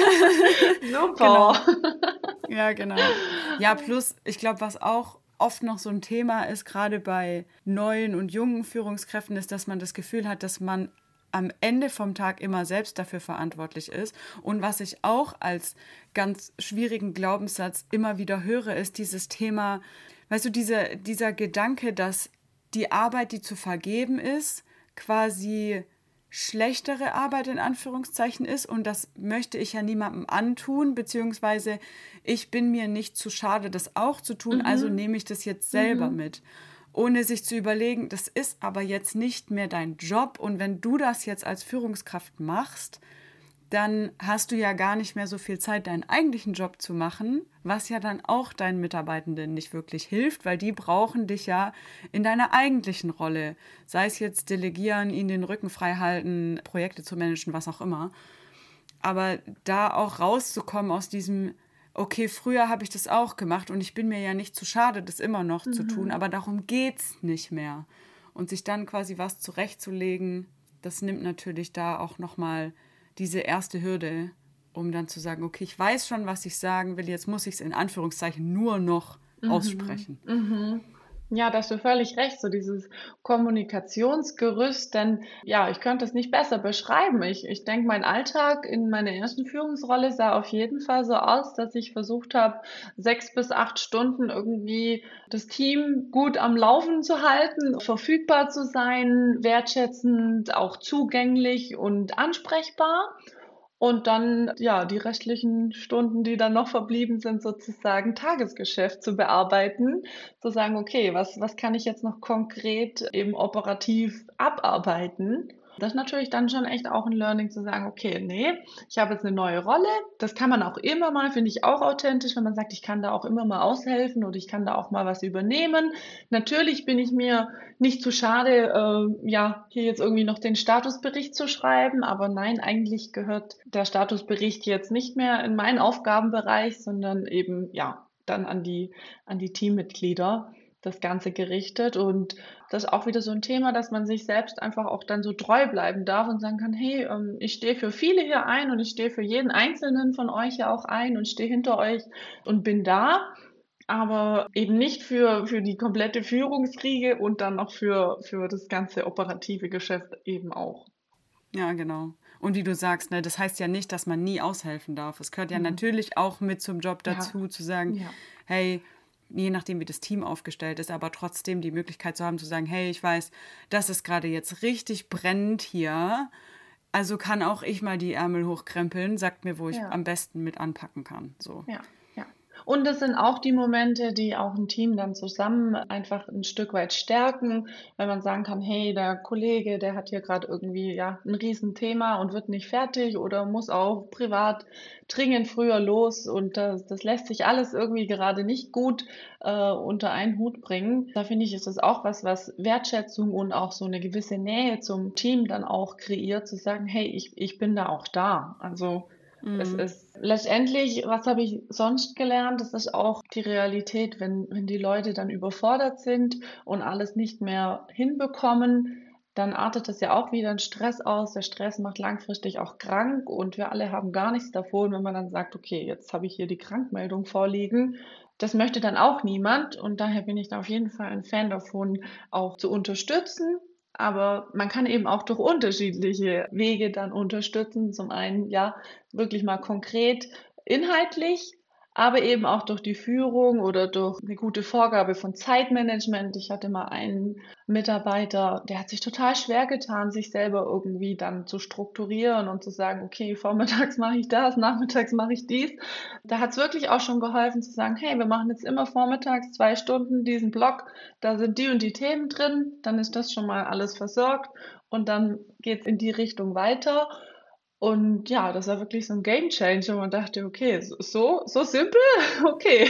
Speaker 2: Super.
Speaker 1: genau. Ja, genau. Ja, plus, ich glaube, was auch oft noch so ein Thema ist, gerade bei neuen und jungen Führungskräften, ist, dass man das Gefühl hat, dass man am Ende vom Tag immer selbst dafür verantwortlich ist. Und was ich auch als ganz schwierigen Glaubenssatz immer wieder höre, ist dieses Thema, weißt du, diese, dieser Gedanke, dass die Arbeit, die zu vergeben ist, quasi schlechtere Arbeit in Anführungszeichen ist und das möchte ich ja niemandem antun, beziehungsweise ich bin mir nicht zu schade, das auch zu tun, also
Speaker 2: Mhm.
Speaker 1: nehme ich das jetzt selber
Speaker 2: Mhm.
Speaker 1: mit, ohne sich zu überlegen, das ist aber jetzt nicht mehr dein Job und wenn du das jetzt als Führungskraft machst, dann hast du ja gar nicht mehr so viel Zeit, deinen eigentlichen Job zu machen, was ja dann auch deinen Mitarbeitenden nicht wirklich hilft, weil die brauchen dich ja in deiner eigentlichen Rolle. Sei es jetzt delegieren, ihnen den Rücken frei halten, Projekte zu managen, was auch immer. Aber da auch rauszukommen aus diesem, okay, früher habe ich das auch gemacht und ich bin mir ja nicht zu schade, das immer noch zu tun,
Speaker 2: Mhm.
Speaker 1: aber darum geht's nicht mehr. Und sich dann quasi was zurechtzulegen, das nimmt natürlich da auch nochmal diese erste Hürde, um dann zu sagen, okay, ich weiß schon, was ich sagen will, jetzt muss ich es in Anführungszeichen nur noch
Speaker 2: Mhm.
Speaker 1: aussprechen.
Speaker 2: Mhm. Ja, da hast du völlig recht, so dieses Kommunikationsgerüst, denn ja, ich könnte es nicht besser beschreiben. Ich ich denke, mein Alltag in meiner ersten Führungsrolle sah auf jeden Fall so aus, dass ich versucht habe, sechs bis acht Stunden irgendwie das Team gut am Laufen zu halten, verfügbar zu sein, wertschätzend, auch zugänglich und ansprechbar. Und dann, ja, die restlichen Stunden, die dann noch verblieben sind, sozusagen Tagesgeschäft zu bearbeiten, zu sagen: „Okay, was was kann ich jetzt noch konkret eben operativ abarbeiten?“ Das ist natürlich dann schon echt auch 'n Learning zu sagen: „Okay, ne, ich habe jetzt 'ne neue Rolle.“ Das kann man auch immer mal, finde ich auch authentisch, wenn man sagt: „Ich kann da auch immer mal aushelfen oder ich kann da auch mal was übernehmen.“ Natürlich bin ich mir nicht zu schade, äh, ja, hier jetzt irgendwie noch den Statusbericht zu schreiben, aber nein, eigentlich gehört der Statusbericht jetzt nicht mehr in meinen Aufgabenbereich, sondern eben, ja, dann an die an die Teammitglieder das Ganze gerichtet. Und das ist auch wieder so ein Thema, dass man sich selbst einfach auch dann so treu bleiben darf und sagen kann: „Hey, ähm, ich stehe für viele hier ein und ich stehe für jeden Einzelnen von euch ja auch ein und stehe hinter euch und bin da.“ Aber eben nicht für für die komplette Führungsriege und dann noch für für das ganze operative Geschäft eben auch.
Speaker 1: Ja, genau. Und wie du sagst, ne, das heißt ja nicht, dass man nie aushelfen darf. Es gehört ja
Speaker 2: Mhm.
Speaker 1: natürlich auch mit zum Job
Speaker 2: Ja,
Speaker 1: dazu, zu sagen,
Speaker 2: ja.
Speaker 1: hey, je nachdem, wie das Team aufgestellt ist, aber trotzdem die Möglichkeit zu haben, zu sagen, hey, ich weiß, dass es gerade jetzt richtig brennt hier, also kann auch ich mal die Ärmel hochkrempeln, sagt mir, wo ich
Speaker 2: Ja.
Speaker 1: am besten mit anpacken kann. So.
Speaker 2: Ja, ja. Und das sind auch die Momente, die auch ein Team dann zusammen einfach ein Stück weit stärken, wenn man sagen kann, hey, der Kollege, der hat hier gerade irgendwie ja ein Riesenthema und wird nicht fertig oder muss auch privat dringend früher los und das, das lässt sich alles irgendwie gerade nicht gut äh, unter einen Hut bringen. Da finde ich, ist es auch was, was Wertschätzung und auch so eine gewisse Nähe zum Team dann auch kreiert, zu sagen, hey, ich, ich bin da auch da. Also es ist letztendlich, was habe ich sonst gelernt? Das ist auch die Realität, wenn, wenn die Leute dann überfordert sind und alles nicht mehr hinbekommen, dann artet das ja auch wieder in Stress aus. Der Stress macht langfristig auch krank und wir alle haben gar nichts davon, wenn man dann sagt, okay, jetzt habe ich hier die Krankmeldung vorliegen. Das möchte dann auch niemand und daher bin ich da auf jeden Fall ein Fan davon, auch zu unterstützen. Aber man kann eben auch durch unterschiedliche Wege dann unterstützen. Zum einen, ja, wirklich mal konkret inhaltlich, aber eben auch durch die Führung oder durch eine gute Vorgabe von Zeitmanagement. Ich hatte mal einen Mitarbeiter, der hat sich total schwer getan, sich selber irgendwie dann zu strukturieren und zu sagen, okay, vormittags mache ich das, nachmittags mache ich dies. Da hat es wirklich auch schon geholfen zu sagen, hey, wir machen jetzt immer vormittags zwei Stunden diesen Block, da sind die und die Themen drin, dann ist das schon mal alles versorgt und dann geht es in die Richtung weiter. Und ja, das war wirklich so ein Game Changer. Man dachte, okay, so, so simpel? Okay.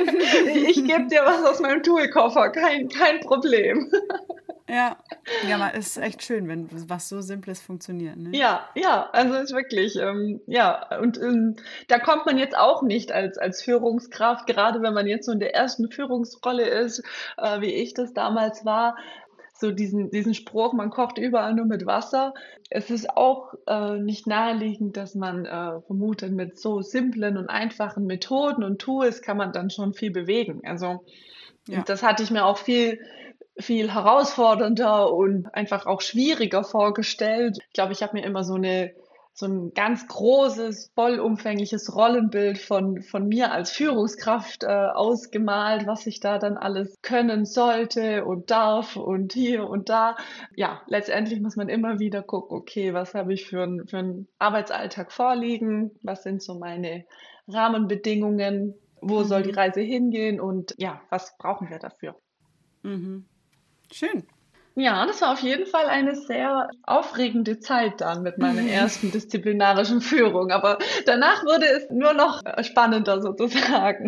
Speaker 2: Ich gebe dir was aus meinem Toolkoffer, kein, kein Problem.
Speaker 1: Ja, ja, aber es ist echt schön, wenn was so Simples funktioniert. Ne?
Speaker 2: Ja, ja, also es ist wirklich, ähm, ja, und ähm, da kommt man jetzt auch nicht als, als Führungskraft, gerade wenn man jetzt so in der ersten Führungsrolle ist, äh, wie ich das damals war, so diesen, diesen Spruch, man kocht überall nur mit Wasser. Es ist auch äh, nicht naheliegend, dass man äh, vermutet, mit so simplen und einfachen Methoden und Tools kann man dann schon viel bewegen. Also
Speaker 1: Ja.
Speaker 2: das hatte ich mir auch viel, viel herausfordernder und einfach auch schwieriger vorgestellt. Ich glaube, ich habe mir immer so eine so ein ganz großes, vollumfängliches Rollenbild von, von mir als Führungskraft äh, ausgemalt, was ich da dann alles können sollte und darf und hier und da. Ja, letztendlich muss man immer wieder gucken, okay, was habe ich für, ein, für einen Arbeitsalltag vorliegen, was sind so meine Rahmenbedingungen, wo soll die Reise hingehen und ja, was brauchen wir dafür?
Speaker 1: Mhm. Schön.
Speaker 2: Ja, das war auf jeden Fall eine sehr aufregende Zeit dann mit meiner ersten disziplinarischen Führung. Aber danach wurde es nur noch spannender sozusagen.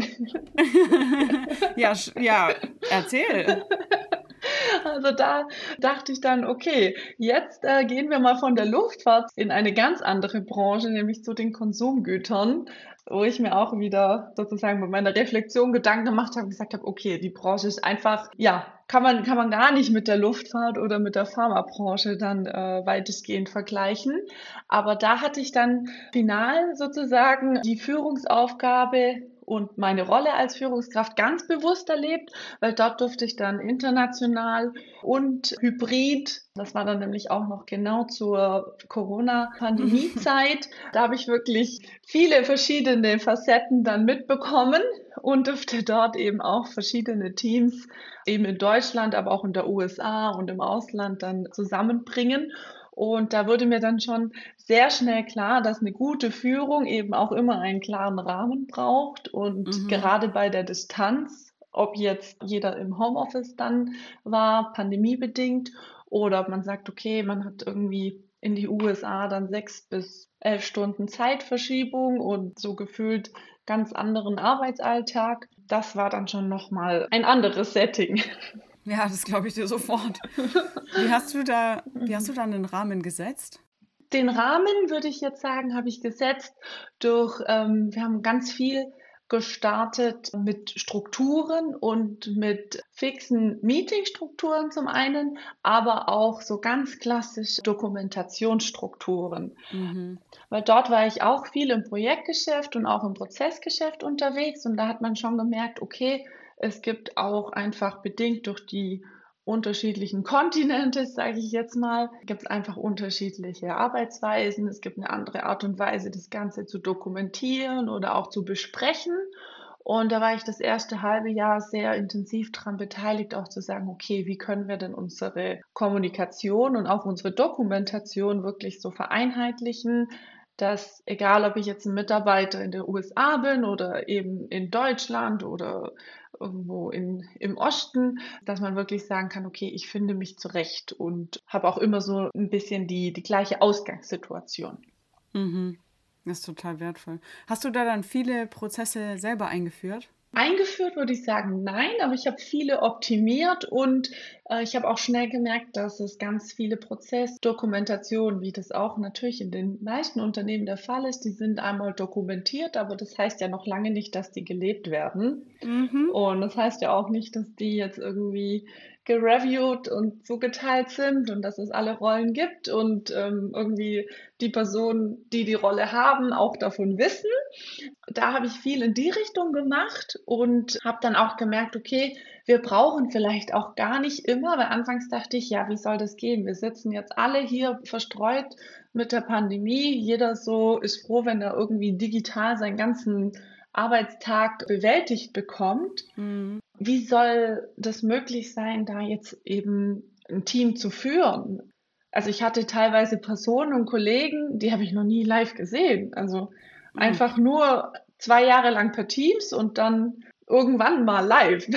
Speaker 1: Ja, ja, erzähl.
Speaker 2: Also da dachte ich dann, okay, jetzt äh, gehen wir mal von der Luftfahrt in eine ganz andere Branche, nämlich zu den Konsumgütern, wo ich mir auch wieder sozusagen mit meiner Reflexion Gedanken gemacht habe und gesagt habe, okay, die Branche ist einfach, ja, kann man, kann man gar nicht mit der Luftfahrt oder mit der Pharmabranche dann äh, weitestgehend vergleichen. Aber da hatte ich dann final sozusagen die Führungsaufgabe und meine Rolle als Führungskraft ganz bewusst erlebt, weil dort durfte ich dann international und hybrid, das war dann nämlich auch noch genau zur Corona-Pandemie-Zeit, da habe ich wirklich viele verschiedene Facetten dann mitbekommen und durfte dort eben auch verschiedene Teams eben in Deutschland, aber auch in der U S A und im Ausland dann zusammenbringen. Und da wurde mir dann schon sehr schnell klar, dass eine gute Führung eben auch immer einen klaren Rahmen braucht. Und
Speaker 1: Mhm.
Speaker 2: gerade bei der Distanz, ob jetzt jeder im Homeoffice dann war, pandemiebedingt, oder ob man sagt, okay, man hat irgendwie in die U S A dann sechs bis elf Stunden Zeitverschiebung und so gefühlt ganz anderen Arbeitsalltag. Das war dann schon nochmal ein anderes Setting.
Speaker 1: Ja, das glaube ich dir sofort. Wie hast du da, wie hast du da einen Rahmen gesetzt?
Speaker 2: Den Rahmen, würde ich jetzt sagen, habe ich gesetzt durch, ähm, wir haben ganz viel gestartet mit Strukturen und mit fixen Meetingstrukturen zum einen, aber auch so ganz klassisch Dokumentationsstrukturen.
Speaker 1: Mhm.
Speaker 2: Weil dort war ich auch viel im Projektgeschäft und auch im Prozessgeschäft unterwegs und da hat man schon gemerkt, okay, es gibt auch einfach bedingt durch die unterschiedlichen Kontinente, sage ich jetzt mal, gibt es einfach unterschiedliche Arbeitsweisen. Es gibt eine andere Art und Weise, das Ganze zu dokumentieren oder auch zu besprechen. Und da war ich das erste halbe Jahr sehr intensiv dran beteiligt, auch zu sagen, okay, wie können wir denn unsere Kommunikation und auch unsere Dokumentation wirklich so vereinheitlichen, dass egal, ob ich jetzt ein Mitarbeiter in der U S A bin oder eben in Deutschland oder irgendwo in, im Osten, dass man wirklich sagen kann, okay, ich finde mich zurecht und habe auch immer so ein bisschen die, die gleiche Ausgangssituation.
Speaker 1: Mhm. Das ist total wertvoll. Hast du da dann viele Prozesse selber eingeführt?
Speaker 2: Eingeführt würde ich sagen, nein, aber ich habe viele optimiert und äh, ich habe auch schnell gemerkt, dass es ganz viele Prozessdokumentationen, wie das auch natürlich in den meisten Unternehmen der Fall ist, die sind einmal dokumentiert, aber das heißt ja noch lange nicht, dass die gelebt werden.
Speaker 1: Mhm.
Speaker 2: Und das heißt ja auch nicht, dass die jetzt irgendwie gereviewt und zugeteilt sind und dass es alle Rollen gibt und ähm, irgendwie die Personen, die die Rolle haben, auch davon wissen. Da habe ich viel in die Richtung gemacht und habe dann auch gemerkt, okay, wir brauchen vielleicht auch gar nicht immer, weil anfangs dachte ich, ja, wie soll das gehen? Wir sitzen jetzt alle hier verstreut mit der Pandemie. Jeder so ist froh, wenn er irgendwie digital seinen ganzen Arbeitstag bewältigt bekommt.
Speaker 1: Mhm.
Speaker 2: Wie soll das möglich sein, da jetzt eben ein Team zu führen? Also ich hatte teilweise Personen und Kollegen, die habe ich noch nie live gesehen. Also
Speaker 1: Mhm.
Speaker 2: einfach nur zwei Jahre lang per Teams und dann irgendwann mal live.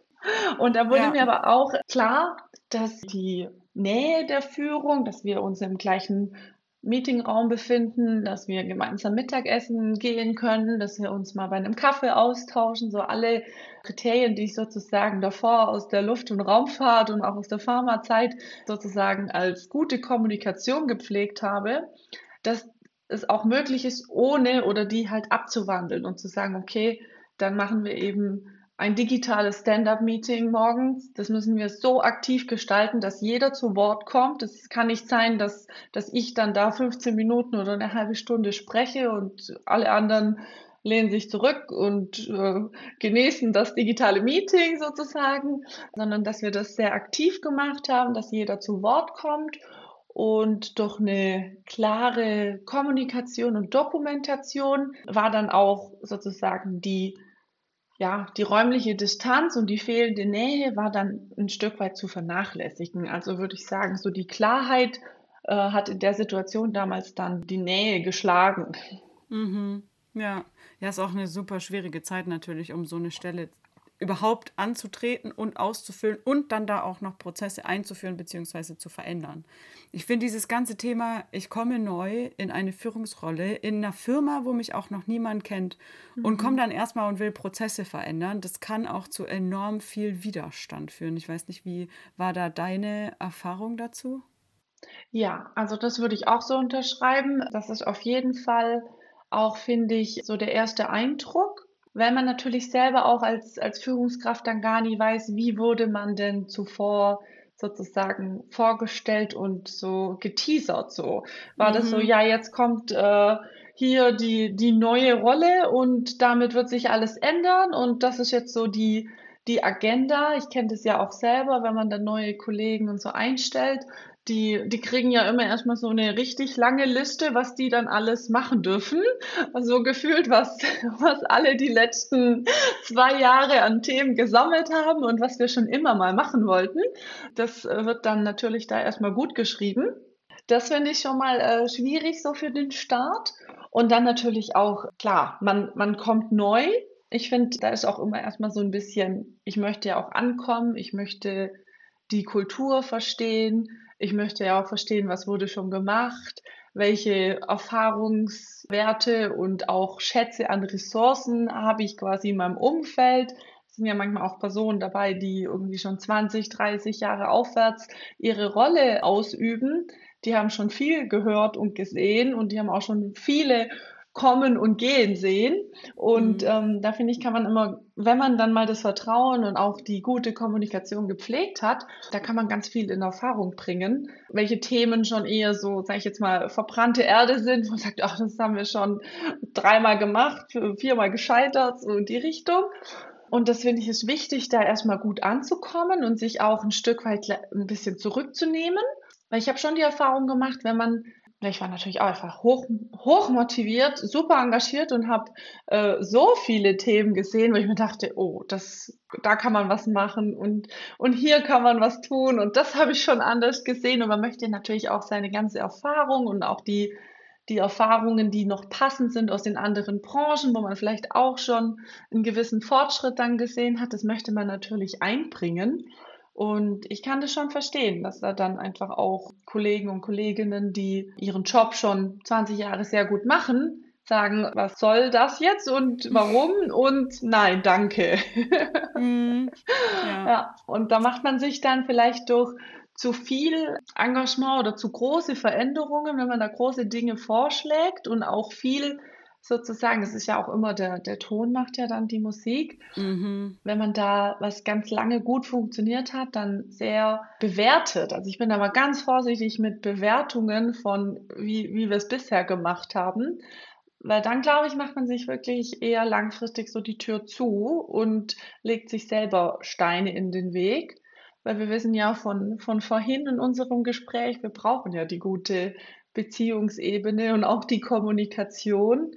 Speaker 2: Und da wurde
Speaker 1: Ja.
Speaker 2: mir aber auch klar, dass die Nähe der Führung, dass wir uns im gleichen Meetingraum befinden, dass wir gemeinsam Mittagessen gehen können, dass wir uns mal bei einem Kaffee austauschen, so alle Kriterien, die ich sozusagen davor aus der Luft- und Raumfahrt und auch aus der Pharmazeit sozusagen als gute Kommunikation gepflegt habe, dass es auch möglich ist, ohne oder die halt abzuwandeln und zu sagen, okay, dann machen wir eben ein digitales Stand-up-Meeting morgens. Das müssen wir so aktiv gestalten, dass jeder zu Wort kommt. Es kann nicht sein, dass, dass ich dann da fünfzehn Minuten oder eine halbe Stunde spreche und alle anderen lehnen sich zurück und äh, genießen das digitale Meeting sozusagen, sondern dass wir das sehr aktiv gemacht haben, dass jeder zu Wort kommt und durch eine klare Kommunikation und Dokumentation war dann auch sozusagen die ja, die räumliche Distanz und die fehlende Nähe war dann ein Stück weit zu vernachlässigen. Also würde ich sagen, so die Klarheit äh, hat in der Situation damals dann die Nähe geschlagen.
Speaker 1: Mhm. Ja. Ja, ist auch eine super schwierige Zeit natürlich, um so eine Stelle überhaupt anzutreten und auszufüllen und dann da auch noch Prozesse einzuführen bzw. zu verändern. Ich finde dieses ganze Thema, ich komme neu in eine Führungsrolle in einer Firma, wo mich auch noch niemand kennt und komme
Speaker 2: Mhm.
Speaker 1: dann erstmal und will Prozesse verändern, das kann auch zu enorm viel Widerstand führen. Ich weiß nicht, wie war da deine Erfahrung dazu?
Speaker 2: Ja, also das würde ich auch so unterschreiben. Das ist auf jeden Fall auch, finde ich, so der erste Eindruck, weil man natürlich selber auch als, als Führungskraft dann gar nie weiß, wie wurde man denn zuvor sozusagen vorgestellt und so geteasert so. War das so,
Speaker 1: Mhm.
Speaker 2: ja, jetzt kommt äh, hier die, die neue Rolle und damit wird sich alles ändern und das ist jetzt so die, die Agenda. Ich kenne das ja auch selber, wenn man dann neue Kollegen und so einstellt. Die, die kriegen ja immer erstmal so eine richtig lange Liste, was die dann alles machen dürfen. Also gefühlt, was, was alle die letzten zwei Jahre an Themen gesammelt haben und was wir schon immer mal machen wollten. Das äh, wird dann natürlich da erstmal gut geschrieben. Das finde ich schon mal äh, schwierig so für den Start. Und dann natürlich auch, klar, man, man kommt neu. Ich finde, da ist auch immer erstmal so ein bisschen, ich möchte ja auch ankommen, ich möchte die Kultur verstehen, ich möchte ja auch verstehen, was wurde schon gemacht, welche Erfahrungswerte und auch Schätze an Ressourcen habe ich quasi in meinem Umfeld. Es sind ja manchmal auch Personen dabei, die irgendwie schon zwanzig, dreißig Jahre aufwärts ihre Rolle ausüben. Die haben schon viel gehört und gesehen und die haben auch schon viele kommen und gehen sehen. Und
Speaker 1: Mhm.
Speaker 2: ähm, da finde ich, kann man immer, wenn man dann mal das Vertrauen und auch die gute Kommunikation gepflegt hat, da kann man ganz viel in Erfahrung bringen, welche Themen schon eher so, sage ich jetzt mal, verbrannte Erde sind, wo man sagt, ach, das haben wir schon dreimal gemacht, viermal gescheitert, so in die Richtung. Und das finde ich ist wichtig, da erstmal gut anzukommen und sich auch ein Stück weit ein bisschen zurückzunehmen. Weil ich habe schon die Erfahrung gemacht, wenn man Ich war natürlich auch einfach hoch, hoch motiviert, super engagiert und habe äh, so viele Themen gesehen, wo ich mir dachte, oh, das, da kann man was machen und, und hier kann man was tun und das habe ich schon anders gesehen und man möchte natürlich auch seine ganze Erfahrung und auch die, die Erfahrungen, die noch passend sind aus den anderen Branchen, wo man vielleicht auch schon einen gewissen Fortschritt dann gesehen hat, das möchte man natürlich einbringen. Und ich kann das schon verstehen, dass da dann einfach auch Kollegen und Kolleginnen, die ihren Job schon zwanzig Jahre sehr gut machen, sagen, was soll das jetzt und warum? Und nein, danke.
Speaker 1: Mhm. Ja.
Speaker 2: Ja, und da macht man sich dann vielleicht durch zu viel Engagement oder zu große Veränderungen, wenn man da große Dinge vorschlägt und auch viel sozusagen, das ist ja auch immer der, der Ton macht ja dann die Musik.
Speaker 1: Mhm.
Speaker 2: Wenn man da was ganz lange gut funktioniert hat, dann sehr bewertet. Also ich bin da mal ganz vorsichtig mit Bewertungen von, wie, wie wir es bisher gemacht haben. Weil dann, glaube ich, macht man sich wirklich eher langfristig so die Tür zu und legt sich selber Steine in den Weg. Weil wir wissen ja von, von vorhin in unserem Gespräch, wir brauchen ja die gute Beziehungsebene und auch die Kommunikation.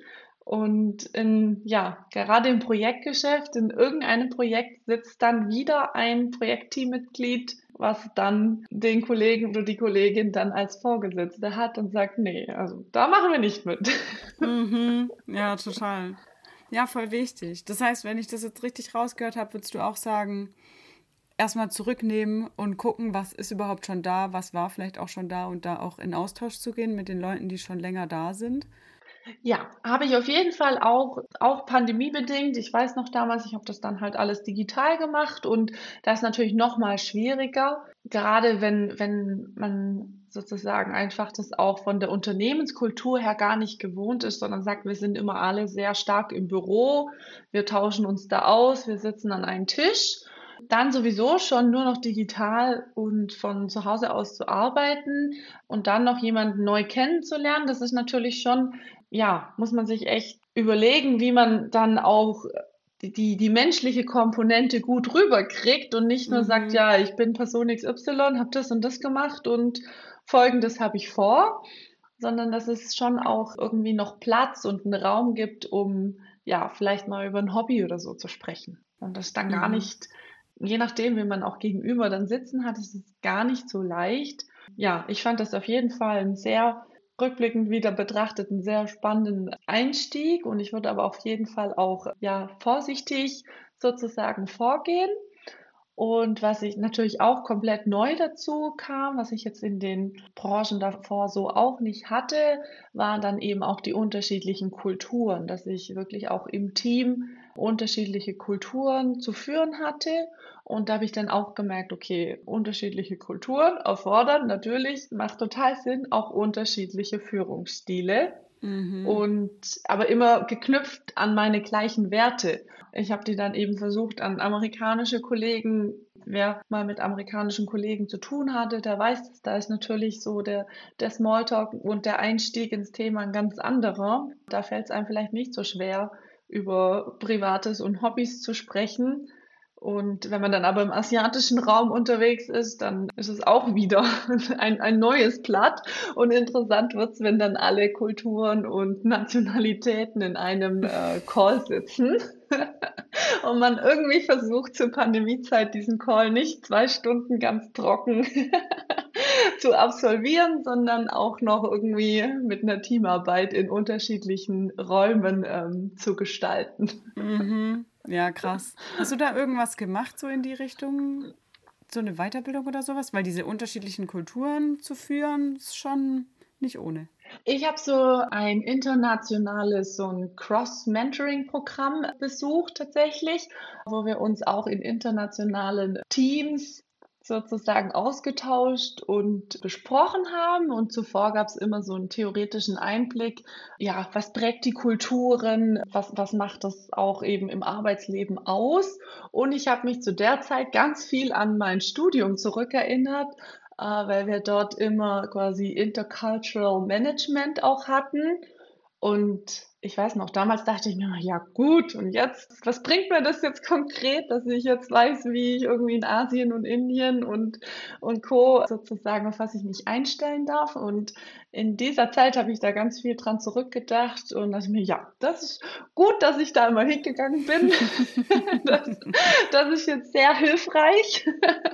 Speaker 2: Und in, ja, gerade im Projektgeschäft, in irgendeinem Projekt sitzt dann wieder ein Projektteammitglied, was dann den Kollegen oder die Kollegin dann als Vorgesetzte hat und sagt, nee, also da machen wir nicht mit.
Speaker 1: Mhm. Ja, total. Ja, voll wichtig. Das heißt, wenn ich das jetzt richtig rausgehört habe, würdest du auch sagen, erstmal zurücknehmen und gucken, was ist überhaupt schon da, was war vielleicht auch schon da und da auch in Austausch zu gehen mit den Leuten, die schon länger da sind.
Speaker 2: Ja, habe ich auf jeden Fall auch, auch pandemiebedingt. Ich weiß noch damals, ich habe das dann halt alles digital gemacht und da ist natürlich noch mal schwieriger, gerade wenn, wenn man sozusagen einfach das auch von der Unternehmenskultur her gar nicht gewohnt ist, sondern sagt, wir sind immer alle sehr stark im Büro, wir tauschen uns da aus, wir sitzen an einem Tisch. Dann sowieso schon nur noch digital und von zu Hause aus zu arbeiten und dann noch jemanden neu kennenzulernen, das ist natürlich schon, ja, muss man sich echt überlegen, wie man dann auch die, die, die menschliche Komponente gut rüberkriegt und nicht nur sagt,
Speaker 1: Mhm.
Speaker 2: ja, ich bin Person X Y, habe das und das gemacht und Folgendes habe ich vor, sondern dass es schon auch irgendwie noch Platz und einen Raum gibt, um ja, vielleicht mal über ein Hobby oder so zu sprechen. Und das dann gar
Speaker 1: Mhm.
Speaker 2: nicht, je nachdem, wie man auch gegenüber dann sitzen hat, ist es gar nicht so leicht. Ja, ich fand das auf jeden Fall ein sehr rückblickend wieder betrachtet, einen sehr spannenden Einstieg und ich würde aber auf jeden Fall auch, ja, vorsichtig sozusagen vorgehen. Und was ich natürlich auch komplett neu dazu kam, was ich jetzt in den Branchen davor so auch nicht hatte, waren dann eben auch die unterschiedlichen Kulturen, dass ich wirklich auch im Team unterschiedliche Kulturen zu führen hatte. Und da habe ich dann auch gemerkt, okay, unterschiedliche Kulturen erfordern natürlich, macht total Sinn, auch unterschiedliche Führungsstile.
Speaker 1: Mhm.
Speaker 2: Und aber immer geknüpft an meine gleichen Werte. Ich habe die dann eben versucht an amerikanische Kollegen, wer mal mit amerikanischen Kollegen zu tun hatte, der weiß das, da ist natürlich so der, der Smalltalk und der Einstieg ins Thema ein ganz anderer. Da fällt es einem vielleicht nicht so schwer, über Privates und Hobbys zu sprechen. Und wenn man dann aber im asiatischen Raum unterwegs ist, dann ist es auch wieder ein, ein neues Blatt. Und interessant wird's, wenn dann alle Kulturen und Nationalitäten in einem äh, Call sitzen und man irgendwie versucht zur Pandemiezeit diesen Call nicht zwei Stunden ganz trocken zu absolvieren, sondern auch noch irgendwie mit einer Teamarbeit in unterschiedlichen Räumen ähm, zu gestalten.
Speaker 1: Mhm. Ja, krass. Hast du da irgendwas gemacht, so in die Richtung? So eine Weiterbildung oder sowas? Weil diese unterschiedlichen Kulturen zu führen, ist schon nicht ohne.
Speaker 2: Ich habe so ein internationales, so ein Cross-Mentoring-Programm besucht tatsächlich, wo wir uns auch in internationalen Teams sozusagen ausgetauscht und besprochen haben. Und zuvor gab es immer so einen theoretischen Einblick, ja, was prägt die Kulturen, was, was macht das auch eben im Arbeitsleben aus. Und ich habe mich zu der Zeit ganz viel an mein Studium zurückerinnert, äh, weil wir dort immer quasi Intercultural Management auch hatten. Und ich weiß noch, damals dachte ich mir, ja gut, und jetzt, was bringt mir das jetzt konkret, dass ich jetzt weiß, wie ich irgendwie in Asien und Indien und, und Co. sozusagen, auf was ich mich einstellen darf. Und in dieser Zeit habe ich da ganz viel dran zurückgedacht und dachte mir, ja, das ist gut, dass ich da immer hingegangen bin. das, das ist jetzt sehr hilfreich.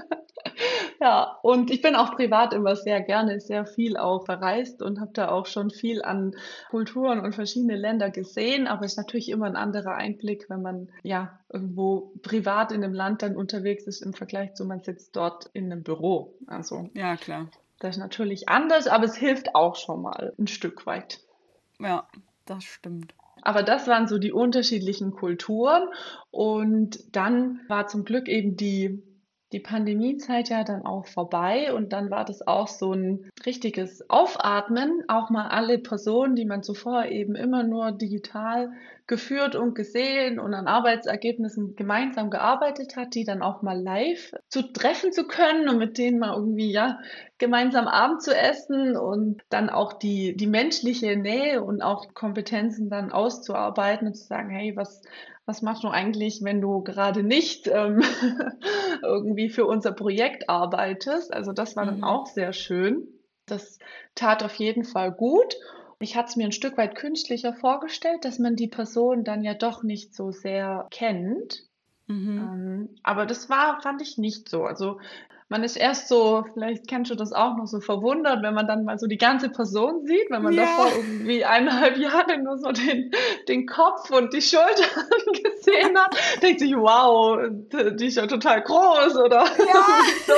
Speaker 2: Ja, und ich bin auch privat immer sehr gerne sehr viel auch verreist und habe da auch schon viel an Kulturen und verschiedene Länder gesehen, aber es ist natürlich immer ein anderer Einblick, wenn man ja irgendwo privat in einem Land dann unterwegs ist im Vergleich zu man sitzt dort in einem Büro. Also
Speaker 1: Ja, klar.
Speaker 2: das ist natürlich anders, aber es hilft auch schon mal ein Stück weit.
Speaker 1: Ja, das stimmt.
Speaker 2: Aber das waren so die unterschiedlichen Kulturen und dann war zum Glück eben die die Pandemiezeit ja dann auch vorbei und dann war das auch so ein richtiges Aufatmen, auch mal alle Personen, die man zuvor eben immer nur digital geführt und gesehen und an Arbeitsergebnissen gemeinsam gearbeitet hat, die dann auch mal live zu treffen zu können und mit denen mal irgendwie, ja, gemeinsam Abend zu essen und dann auch die, die menschliche Nähe und auch Kompetenzen dann auszuarbeiten und zu sagen, hey, was, was machst du eigentlich, wenn du gerade nicht ähm, irgendwie für unser Projekt arbeitest? Also das war dann
Speaker 1: Mhm.
Speaker 2: auch sehr schön. Das tat auf jeden Fall gut. Ich hatte es mir ein Stück weit künstlicher vorgestellt, dass man die Person dann ja doch nicht so sehr kennt.
Speaker 1: Mhm.
Speaker 2: Ähm, aber das war, fand ich nicht so. Also man ist erst so, vielleicht kennst du das auch noch, so verwundert, wenn man dann mal so die ganze Person sieht, wenn man
Speaker 1: Ja.
Speaker 2: davor irgendwie eineinhalb Jahre nur so den, den Kopf und die Schultern gesehen hat, denkt sich, wow, die ist ja total groß oder
Speaker 1: Ja.
Speaker 2: so,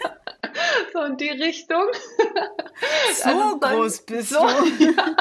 Speaker 2: so in die Richtung.
Speaker 1: So
Speaker 2: Also solch-
Speaker 1: groß bist
Speaker 2: so,
Speaker 1: du.
Speaker 2: ja.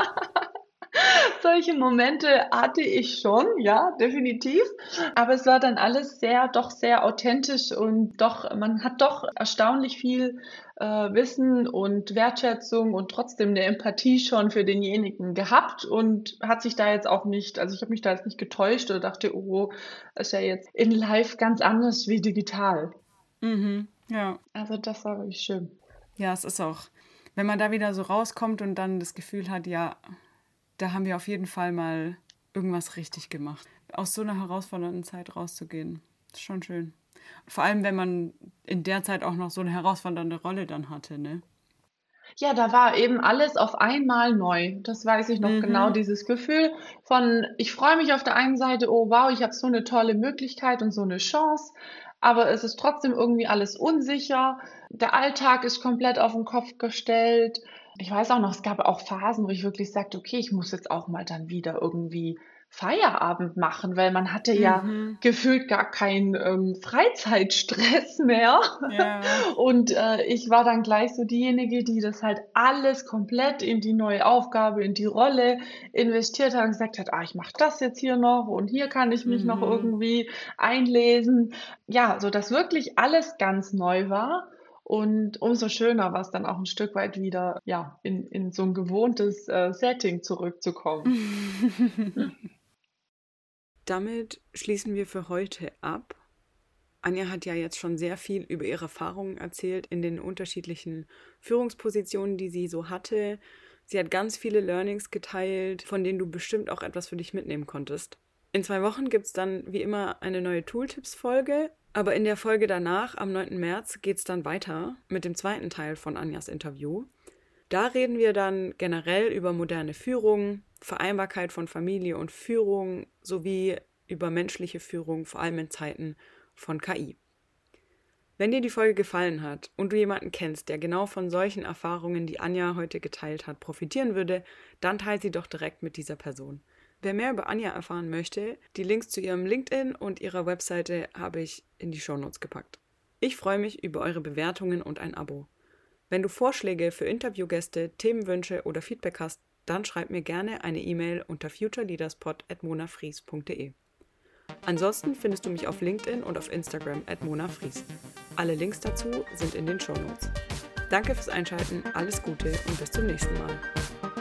Speaker 2: Solche Momente hatte ich schon, ja, definitiv. Aber es war dann alles sehr, doch sehr authentisch und doch, man hat doch erstaunlich viel äh, Wissen und Wertschätzung und trotzdem eine Empathie schon für denjenigen gehabt und hat sich da jetzt auch nicht, also ich habe mich da jetzt nicht getäuscht oder dachte, oh, ist ja jetzt in live ganz anders wie digital.
Speaker 1: Mhm. Ja.
Speaker 2: Also das war wirklich schön.
Speaker 1: Ja, es ist auch, wenn man da wieder so rauskommt und dann das Gefühl hat, ja, da haben wir auf jeden Fall mal irgendwas richtig gemacht. Aus so einer herausfordernden Zeit rauszugehen, ist schon schön. Vor allem, wenn man in der Zeit auch noch so eine herausfordernde Rolle dann hatte, ne?
Speaker 2: Ja, da war eben alles auf einmal neu. Das weiß ich noch genau,
Speaker 1: Mhm.
Speaker 2: dieses Gefühl von, ich freue mich auf der einen Seite, oh wow, ich habe so eine tolle Möglichkeit und so eine Chance, aber es ist trotzdem irgendwie alles unsicher. Der Alltag ist komplett auf den Kopf gestellt. Ich weiß auch noch, es gab auch Phasen, wo ich wirklich sagte, okay, ich muss jetzt auch mal dann wieder irgendwie Feierabend machen, weil man hatte ja
Speaker 1: Mhm.
Speaker 2: gefühlt gar keinen ähm, Freizeitstress mehr.
Speaker 1: Ja.
Speaker 2: Und äh, ich war dann gleich so diejenige, die das halt alles komplett in die neue Aufgabe, in die Rolle investiert hat und gesagt hat, ah, ich mache das jetzt hier noch und hier kann ich mich noch
Speaker 1: Mhm.
Speaker 2: irgendwie einlesen. Ja, so dass wirklich alles ganz neu war. Und umso schöner war es dann auch ein Stück weit wieder, ja, in, in so ein gewohntes äh, Setting zurückzukommen.
Speaker 1: Damit schließen wir für heute ab. Anja hat ja jetzt schon sehr viel über ihre Erfahrungen erzählt in den unterschiedlichen Führungspositionen, die sie so hatte. Sie hat ganz viele Learnings geteilt, von denen du bestimmt auch etwas für dich mitnehmen konntest. In zwei Wochen gibt es dann wie immer eine neue Tooltips-Folge, aber in der Folge danach, am neunten März, geht es dann weiter mit dem zweiten Teil von Anjas Interview. Da reden wir dann generell über moderne Führung, Vereinbarkeit von Familie und Führung sowie über menschliche Führung, vor allem in Zeiten von K I. Wenn dir die Folge gefallen hat und du jemanden kennst, der genau von solchen Erfahrungen, die Anja heute geteilt hat, profitieren würde, dann teile sie doch direkt mit dieser Person. Wer mehr über Anja erfahren möchte, die Links zu ihrem LinkedIn und ihrer Webseite habe ich in die Shownotes gepackt. Ich freue mich über eure Bewertungen und ein Abo. Wenn du Vorschläge für Interviewgäste, Themenwünsche oder Feedback hast, dann schreib mir gerne eine E-Mail unter futureleaderspod at monafries punkt de. Ansonsten findest du mich auf LinkedIn und auf Instagram at monafries. Alle Links dazu sind in den Shownotes. Danke fürs Einschalten, alles Gute und bis zum nächsten Mal.